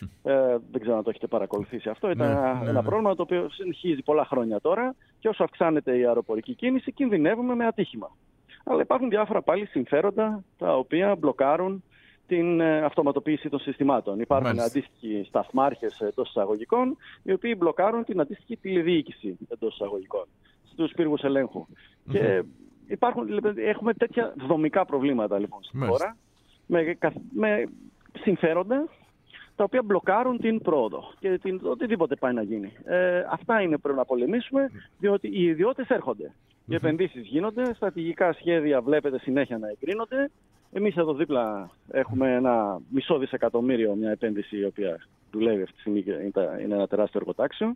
Ε, δεν ξέρω αν το έχετε παρακολουθήσει αυτό. Ήταν ναι, ένα, ναι, ένα ναι. πρόβλημα το οποίο συνεχίζει πολλά χρόνια τώρα και όσο αυξάνεται η αεροπορική κίνηση κινδυνεύουμε με ατύχημα. Αλλά υπάρχουν διάφορα πάλι συμφέροντα τα οποία μπλοκάρουν την ε, αυτοματοποίηση των συστημάτων. Υπάρχουν Μάλιστα. αντίστοιχοι σταθμάρχες εντός εισαγωγικών, οι οποίοι μπλοκάρουν την αντίστοιχη τηλεδιοίκηση εντός εισαγωγικών στους πύργους ελέγχου. Mm-hmm. Και υπάρχουν, έχουμε τέτοια δομικά προβλήματα λοιπόν στην χώρα με, με συμφέροντα τα οποία μπλοκάρουν την πρόοδο και την, οτιδήποτε πάει να γίνει. Ε, αυτά είναι που πρέπει να πολεμήσουμε, διότι οι ιδιώτες έρχονται. Οι επενδύσεις γίνονται, στρατηγικά σχέδια βλέπετε συνέχεια να εγκρίνονται. Εμείς εδώ δίπλα έχουμε ένα μισό δισεκατομμύριο, μια επένδυση η οποία δουλεύει αυτή τη στιγμή και είναι ένα τεράστιο εργοτάξιο.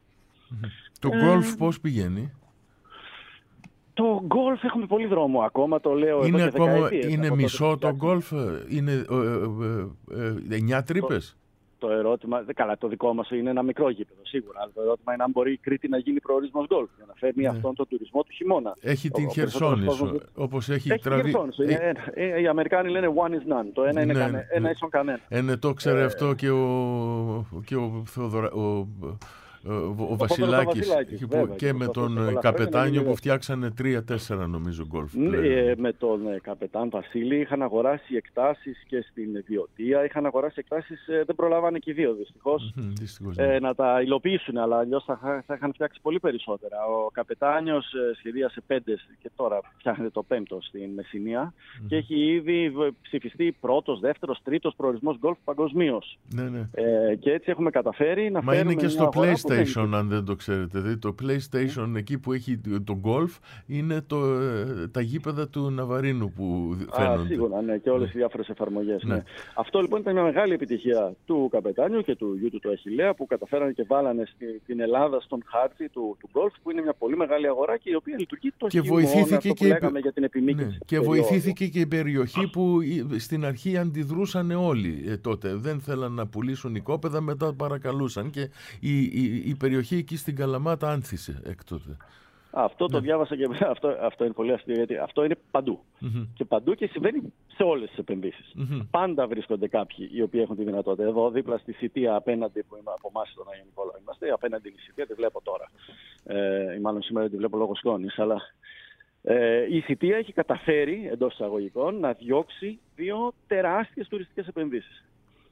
Το γκολφ ε, πώς πηγαίνει? Το γκολφ έχουμε πολύ δρόμο ακόμα, το λέω είναι εδώ και ακόμα, δεκαετίες. Είναι μισό το γκολφ, είναι ε, ε, ε, εννιά τρύπες. Το, το ερώτημα, καλά, το δικό μας είναι ένα μικρό γήπεδο σίγουρα, αλλά το ερώτημα είναι αν μπορεί η Κρήτη να γίνει προορισμός γκολφ για να φέρνει ναι. αυτόν τον τουρισμό του χειμώνα. Έχει την Χερσόνησο, όπως έχει, έχει τραβεί... Χερσόνησο. Ε... Ε, οι Αμερικάνοι λένε one is none, το ένα είναι ναι, κανε... ένα ίσον κανένα. Ε, ναι, το ξέρε ε... αυτό και ο, και ο Θεοδωρα... Ο... Ο, ο Βασιλάκης, Βασιλάκης βέβαια, και με τον καπετάνιο που φτιάξανε τρία τέσσερα νομίζω γκολφ. Ε, με τον καπετάν Βασίλη είχαν αγοράσει εκτάσεις και στην Βιωτία, είχαν αγοράσει εκτάσεις, ε, δεν προλάβανε και οι δύο δυστυχώς, mm-hmm, δυστυχώς ναι. ε, να τα υλοποιήσουν, αλλά αλλιώς θα, θα είχαν φτιάξει πολύ περισσότερα. Ο καπετάνιος ε, σχεδίασε πέντε και τώρα φτιάχνεται το πέμπτο στην Μεσσηνία mm-hmm. και έχει ήδη ψηφιστεί πρώτος, δεύτερος, τρίτος προορισμός γκολφ παγκοσμίως. Ναι, ναι. ε, και έτσι έχουμε καταφέρει να Μα φέρουμε είναι και στο PlayStation. PlayStation, αν δεν το ξέρετε. Δηλαδή, το PlayStation εκεί που έχει το golf είναι το, τα γήπεδα του Ναβαρίνου που φαίνονται. Α, σίγουρα, ναι, και όλες ναι. οι διάφορες εφαρμογές. Ναι. Ναι. Αυτό λοιπόν ήταν μια μεγάλη επιτυχία του καπετάνιου και του γιού του του Αχιλλέα που καταφέρανε και βάλανε στη, την Ελλάδα στον χάρτη του, του golf, που είναι μια πολύ μεγάλη αγορά και η οποία λειτουργεί το χειμώνα, αυτό που λέγαμε για την επιμήκυνση. Ναι. Και βοηθήθηκε και η περιοχή που στην αρχή αντιδρούσαν όλοι ε, τότε. Δεν θέλαν να πουλήσουν οικόπεδα, μετά παρακαλούσαν και η, η, η περιοχή εκεί στην Καλαμάτα άνθησε εκ τότε. Αυτό το ναι. διάβασα και αυτό, αυτό είναι πολύ αστείο, γιατί αυτό είναι παντού. Mm-hmm. Και παντού και συμβαίνει σε όλες τις επενδύσεις. Mm-hmm. Πάντα βρίσκονται κάποιοι οι οποίοι έχουν τη δυνατότητα. Εδώ δίπλα στη Σιτία απέναντι που είμαι από εμάς στον Άγιο Νικόλαο είμαστε, απέναντι η Σιτία τη βλέπω τώρα. Ε, μάλλον σήμερα τη βλέπω λόγω σκόνης, αλλά ε, η Σιτία έχει καταφέρει εντός εισαγωγικών να διώξει δύο τεράστιες τουριστικές επενδύσεις.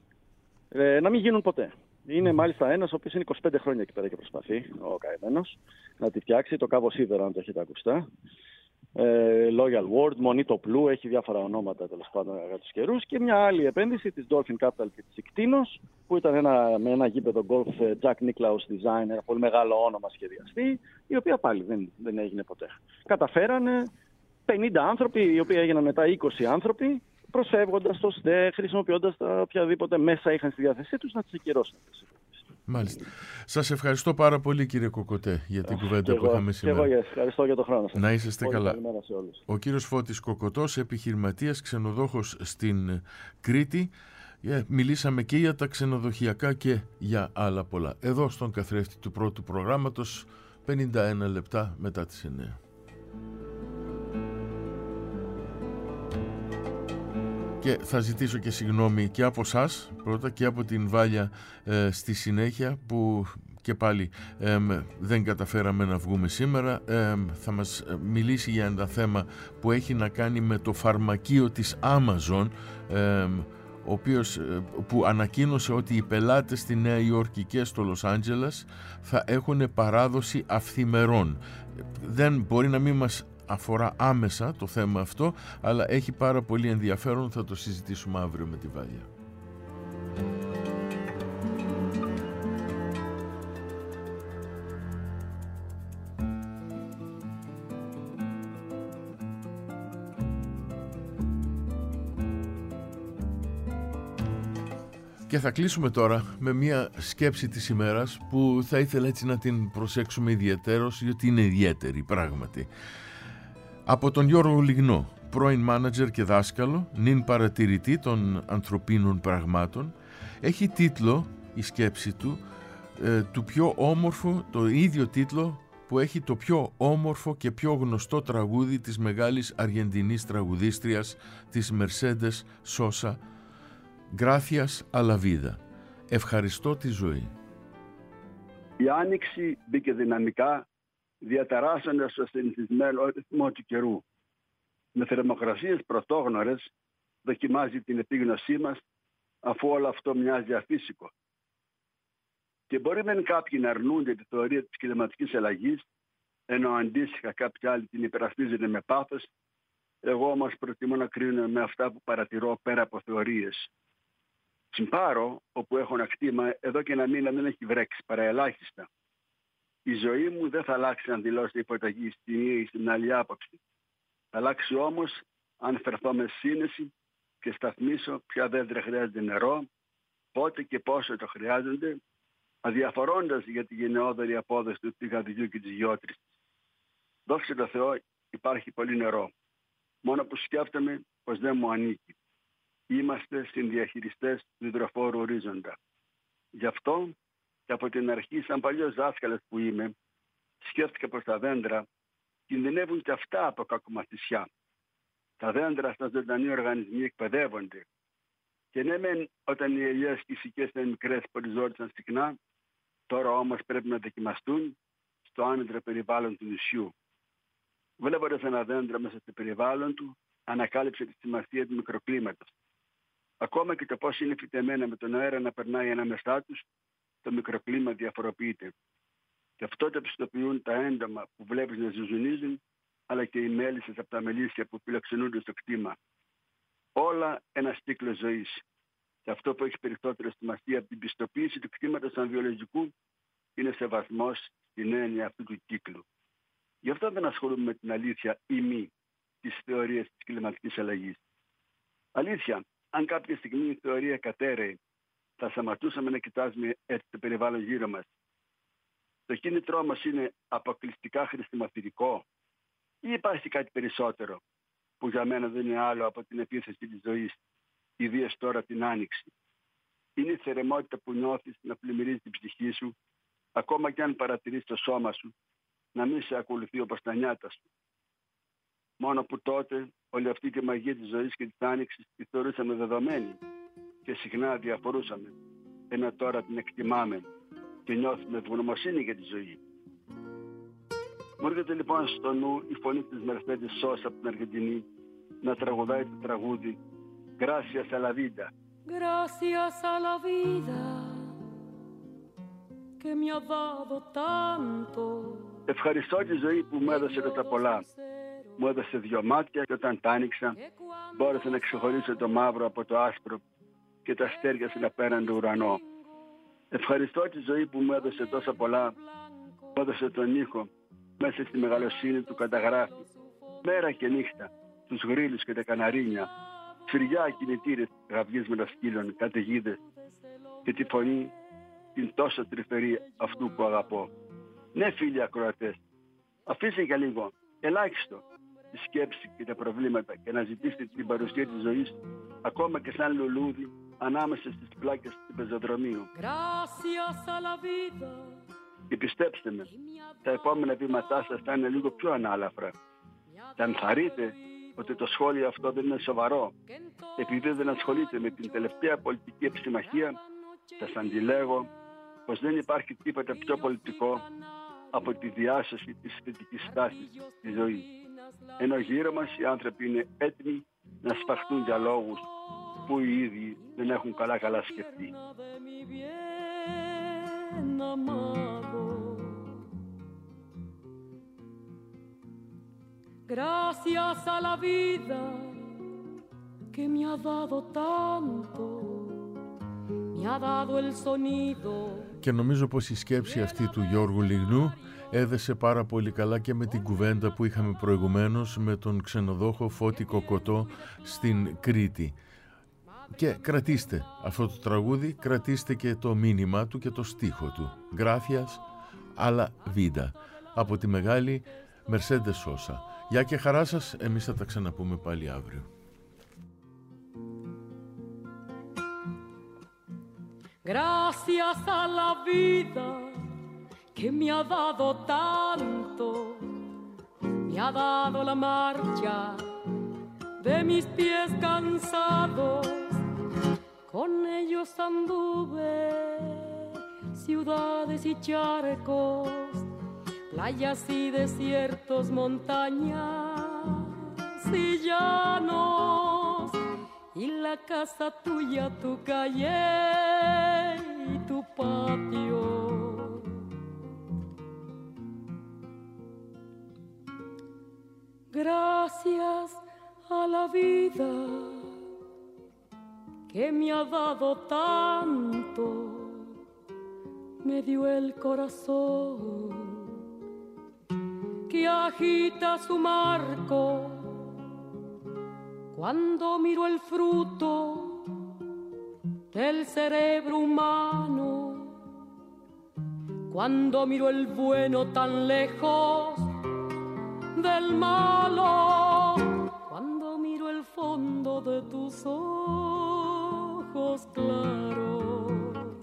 Ε, να μην γίνουν ποτέ. Είναι μάλιστα ένας ο οποίος είναι είκοσι πέντε χρόνια εκεί πέρα και προσπαθεί, ο καημένος, να τη φτιάξει, το Κάβο Σίδερο, αν το έχετε ακουστά. ε, Loyal World, Monito Blue, έχει διάφορα ονόματα τέλος πάντων για τους καιρούς, και μια άλλη επένδυση της Dolphin Capital και της Ikthinos, που ήταν ένα, με ένα γήπεδο golf Jack Nicklaus Design, ένα πολύ μεγάλο όνομα σχεδιαστή, η οποία πάλι δεν, δεν έγινε ποτέ. Καταφέρανε πενήντα άνθρωποι, οι οποίοι έγιναν μετά είκοσι άνθρωποι, προσφεύγοντας το ΣΔΕ, χρησιμοποιώντας τα οποιαδήποτε μέσα είχαν στη διάθεσή τους, να τις ακυρώσουν. Μάλιστα. Σας ευχαριστώ πάρα πολύ, κύριε Κοκοτέ, για την κουβέντα που είχαμε σήμερα. Και εγώ ευχαριστώ για τον χρόνο σας. Να είσαστε πολύ καλά. Σε όλους. Ο κύριος Φώτης Κοκοτός, επιχειρηματίας, ξενοδόχος στην Κρήτη. Μιλήσαμε και για τα ξενοδοχειακά και για άλλα πολλά. Εδώ στον καθρέφτη του πρώτου προγράμματος, πενήντα ένα λεπτά μετά τις εννέα. Και θα ζητήσω και συγγνώμη και από σας πρώτα και από την Βάλια ε, στη συνέχεια, που και πάλι ε, δεν καταφέραμε να βγούμε σήμερα. Ε, θα μας μιλήσει για ένα θέμα που έχει να κάνει με το φαρμακείο της Amazon, ε, ο οποίος, που ανακοίνωσε ότι οι πελάτες στη Νέα Υόρκη και στο Λος Άντζελες θα έχουν παράδοση αυθημερών. Δεν μπορεί να μην μας αφορά άμεσα το θέμα αυτό, αλλά έχει πάρα πολύ ενδιαφέρον, θα το συζητήσουμε αύριο με τη Βάλια. Και θα κλείσουμε τώρα με μια σκέψη της ημέρας που θα ήθελα έτσι να την προσέξουμε ιδιαιτέρως, γιατί είναι ιδιαίτερη πράγματι. Από τον Γιώργο Λιγνό, πρώην μάνατζερ και δάσκαλο, νυν παρατηρητή των ανθρωπίνων πραγμάτων, έχει τίτλο η σκέψη του, ε, του πιο όμορφο, το ίδιο τίτλο που έχει το πιο όμορφο και πιο γνωστό τραγούδι της μεγάλης αργεντινής τραγουδίστριας, της Mercedes Sosa, Gracias a la vida. Ευχαριστώ τη ζωή. Η άνοιξη μπήκε δυναμικά, διαταράσσοντας το συνηθισμένο ρυθμό του καιρού. Με θερμοκρασίες πρωτόγνωρες δοκιμάζει την επίγνωσή μας, αφού όλο αυτό μοιάζει αφύσικο. Και μπορεί μεν κάποιοι να αρνούνται τη θεωρία της κλιματικής αλλαγής, ενώ αντίστοιχα κάποιοι άλλοι την υπερασπίζονται με πάθος. Εγώ όμως προτιμώ να κρίνω με αυτά που παρατηρώ πέρα από θεωρίες. Στην Πάρο, όπου έχω ένα κτήμα, εδώ και ένα μήνα δεν έχει βρέξει παρά ελάχιστα. Η ζωή μου δεν θα αλλάξει αν δηλώσω υποταγή στην μία ή στην άλλη άποψη. Θα αλλάξει όμως αν φερθώ με σύνεση και σταθμίσω ποια δέντρα χρειάζεται νερό, πότε και πόσο το χρειάζονται, αδιαφορώντας για τη γενναιόδορη απόδοση του πηγαδιού και της γιότρης. Δόξα τω Θεώ, υπάρχει πολύ νερό. Μόνο που σκέφτομαι πως δεν μου ανήκει. Είμαστε συνδιαχειριστές του υδροφόρου ορίζοντα. Γι' αυτό και από την αρχή, σαν παλιός δάσκαλος που είμαι, σκέφτηκα πως τα δέντρα κινδυνεύουν και αυτά από κακομαθησιά. Τα δέντρα στα ζωντανοί οργανισμοί εκπαιδεύονται. Και ναι μεν όταν οι ελιές και οι σικές ήταν μικρές πολυζόρισαν συχνά, τώρα όμως πρέπει να δοκιμαστούν στο άνετρο περιβάλλον του νησιού. Βλέποντας ένα δέντρο μέσα στο περιβάλλον του, ανακάλυψε τη σημασία του μικροκλίματος. Ακόμα και το πώς είναι φυτεμένα με τον αέρα να περνάει ανάμεσά τους, το μικροκλίμα διαφοροποιείται. Και αυτό το πιστοποιούν τα έντομα που βλέπεις να ζουζουνίζουν, αλλά και οι μέλισσες από τα μελίσια που φιλοξενούνται στο κτήμα. Όλα ένας κύκλος ζωής. Και αυτό που έχει περισσότερο σημασία από την πιστοποίηση του κτήματος σαν βιολογικού είναι σεβασμός στην έννοια αυτού του κύκλου. Γι' αυτό δεν ασχολούμαι με την αλήθεια ή μη τις θεωρίες της κλιματικής αλλαγής. Αλήθεια, αν κάποια στιγμή η θεωρία κατέρεε, θα σταματούσαμε να κοιτάζουμε έτσι το περιβάλλον γύρω μας. Το κίνητρό όμως είναι αποκλειστικά χρησιμοποιητικό ή υπάρχει κάτι περισσότερο που για μένα δεν είναι άλλο από την επίθεση της ζωής, ιδίως τώρα την άνοιξη. Είναι η θερεμότητα που νιώθεις να πλημμυρίζει την ψυχή σου, ακόμα και αν παρατηρείς το σώμα σου να μην σε ακολουθεί όπως τα νιάτα σου. Μόνο που τότε όλη αυτή τη μαγεία της ζωής και της άνοιξης τη θεωρούσαμε δεδομένη και συχνά διαφορούσαμε, ενώ τώρα την εκτιμάμε και νιώθουμε ευγνωμοσύνη για τη ζωή. Μου έρχεται λοιπόν στο νου η φωνή της Mercedes Sosa από την Αργεντινή να τραγουδάει το τραγούδι Gracias a la vida. Gracias a la vida que me ha dado tanto. Ευχαριστώ τη ζωή που μου έδωσε τα πολλά. μου έδωσε δυο μάτια και όταν τα άνοιξα μπόρεσα να ξεχωρίσω το μαύρο από το άσπρο και τα αστέρια στην απέραντο ουρανό. Ευχαριστώ τη ζωή που μου έδωσε τόσα πολλά, μου έδωσε τον ήχο, μέσα στη μεγαλοσύνη του καταγράφει, μέρα και νύχτα, τους γρύλους και τα καναρίνια, σφυριά κινητήρες γαυγίσματα σκύλων, καταιγίδες και τη φωνή την τόσο τρυφερή αυτού που αγαπώ. Ναι, φίλοι ακροατές, αφήστε για λίγο, ελάχιστο, τη σκέψη και τα προβλήματα και να ζητήσετε την παρουσία της ζωής ακόμα και σαν λουλούδι ανάμεσα στις πλάκες του πεζοδρομίου. Και πιστέψτε με, τα επόμενα βήματά σας θα είναι λίγο πιο ανάλαφρα. Θα ενθαρρύνετε ότι το σχόλιο αυτό δεν είναι σοβαρό, επειδή δεν ασχολείται με την τελευταία πολιτική επισημαχία, σας αντιλέγω πως δεν υπάρχει τίποτα πιο πολιτικό από τη διάσωση της θετικής στάσης στη ζωή. Ενώ γύρω μας οι άνθρωποι είναι έτοιμοι να σφαχτούν για λόγους που οι ίδιοι δεν έχουν καλά καλά σκεφτεί. Gracias a la vida que me ha dado tanto, me ha dado el sonido. Και νομίζω πως η σκέψη αυτή του Γιώργου Λιγνού έδεσε πάρα πολύ καλά και με την κουβέντα που είχαμε προηγουμένως με τον ξενοδόχο Φώτη Κοκοτό στην Κρήτη. Και κρατήστε αυτό το τραγούδι, κρατήστε και το μήνυμά του και το στίχο του. Gracias a la vida, από τη μεγάλη Mercedes Sosa. Γεια και χαρά σας, εμείς θα τα ξαναπούμε πάλι αύριο. Gracias a la vida que me ha dado tanto, me ha dado la marcha de mis pies cansados, con ellos anduve ciudades y charcos, playas y desiertos, montañas y llanos, y la casa tuya, tu calle y tu patio. Gracias a la vida que me ha dado tanto, me dio el corazón que agita su marco cuando miro el fruto del cerebro humano, cuando miro el bueno tan lejos del malo, cuando miro el fondo de tus ojos claros.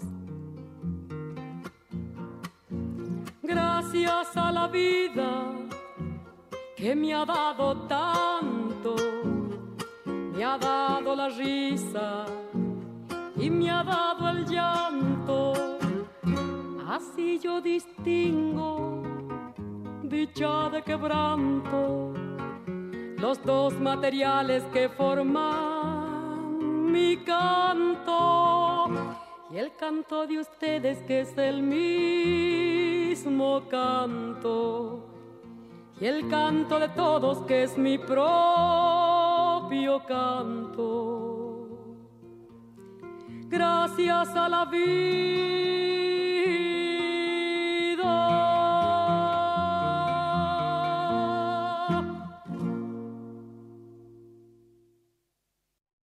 Gracias a la vida que me ha dado tanto, me ha dado la risa y me ha dado el llanto, así yo distingo dicha de quebranto, los dos materiales que forman mi canto, y el canto de ustedes que es el mismo canto, y el canto de todos que es mi propio canto. Gracias a la vida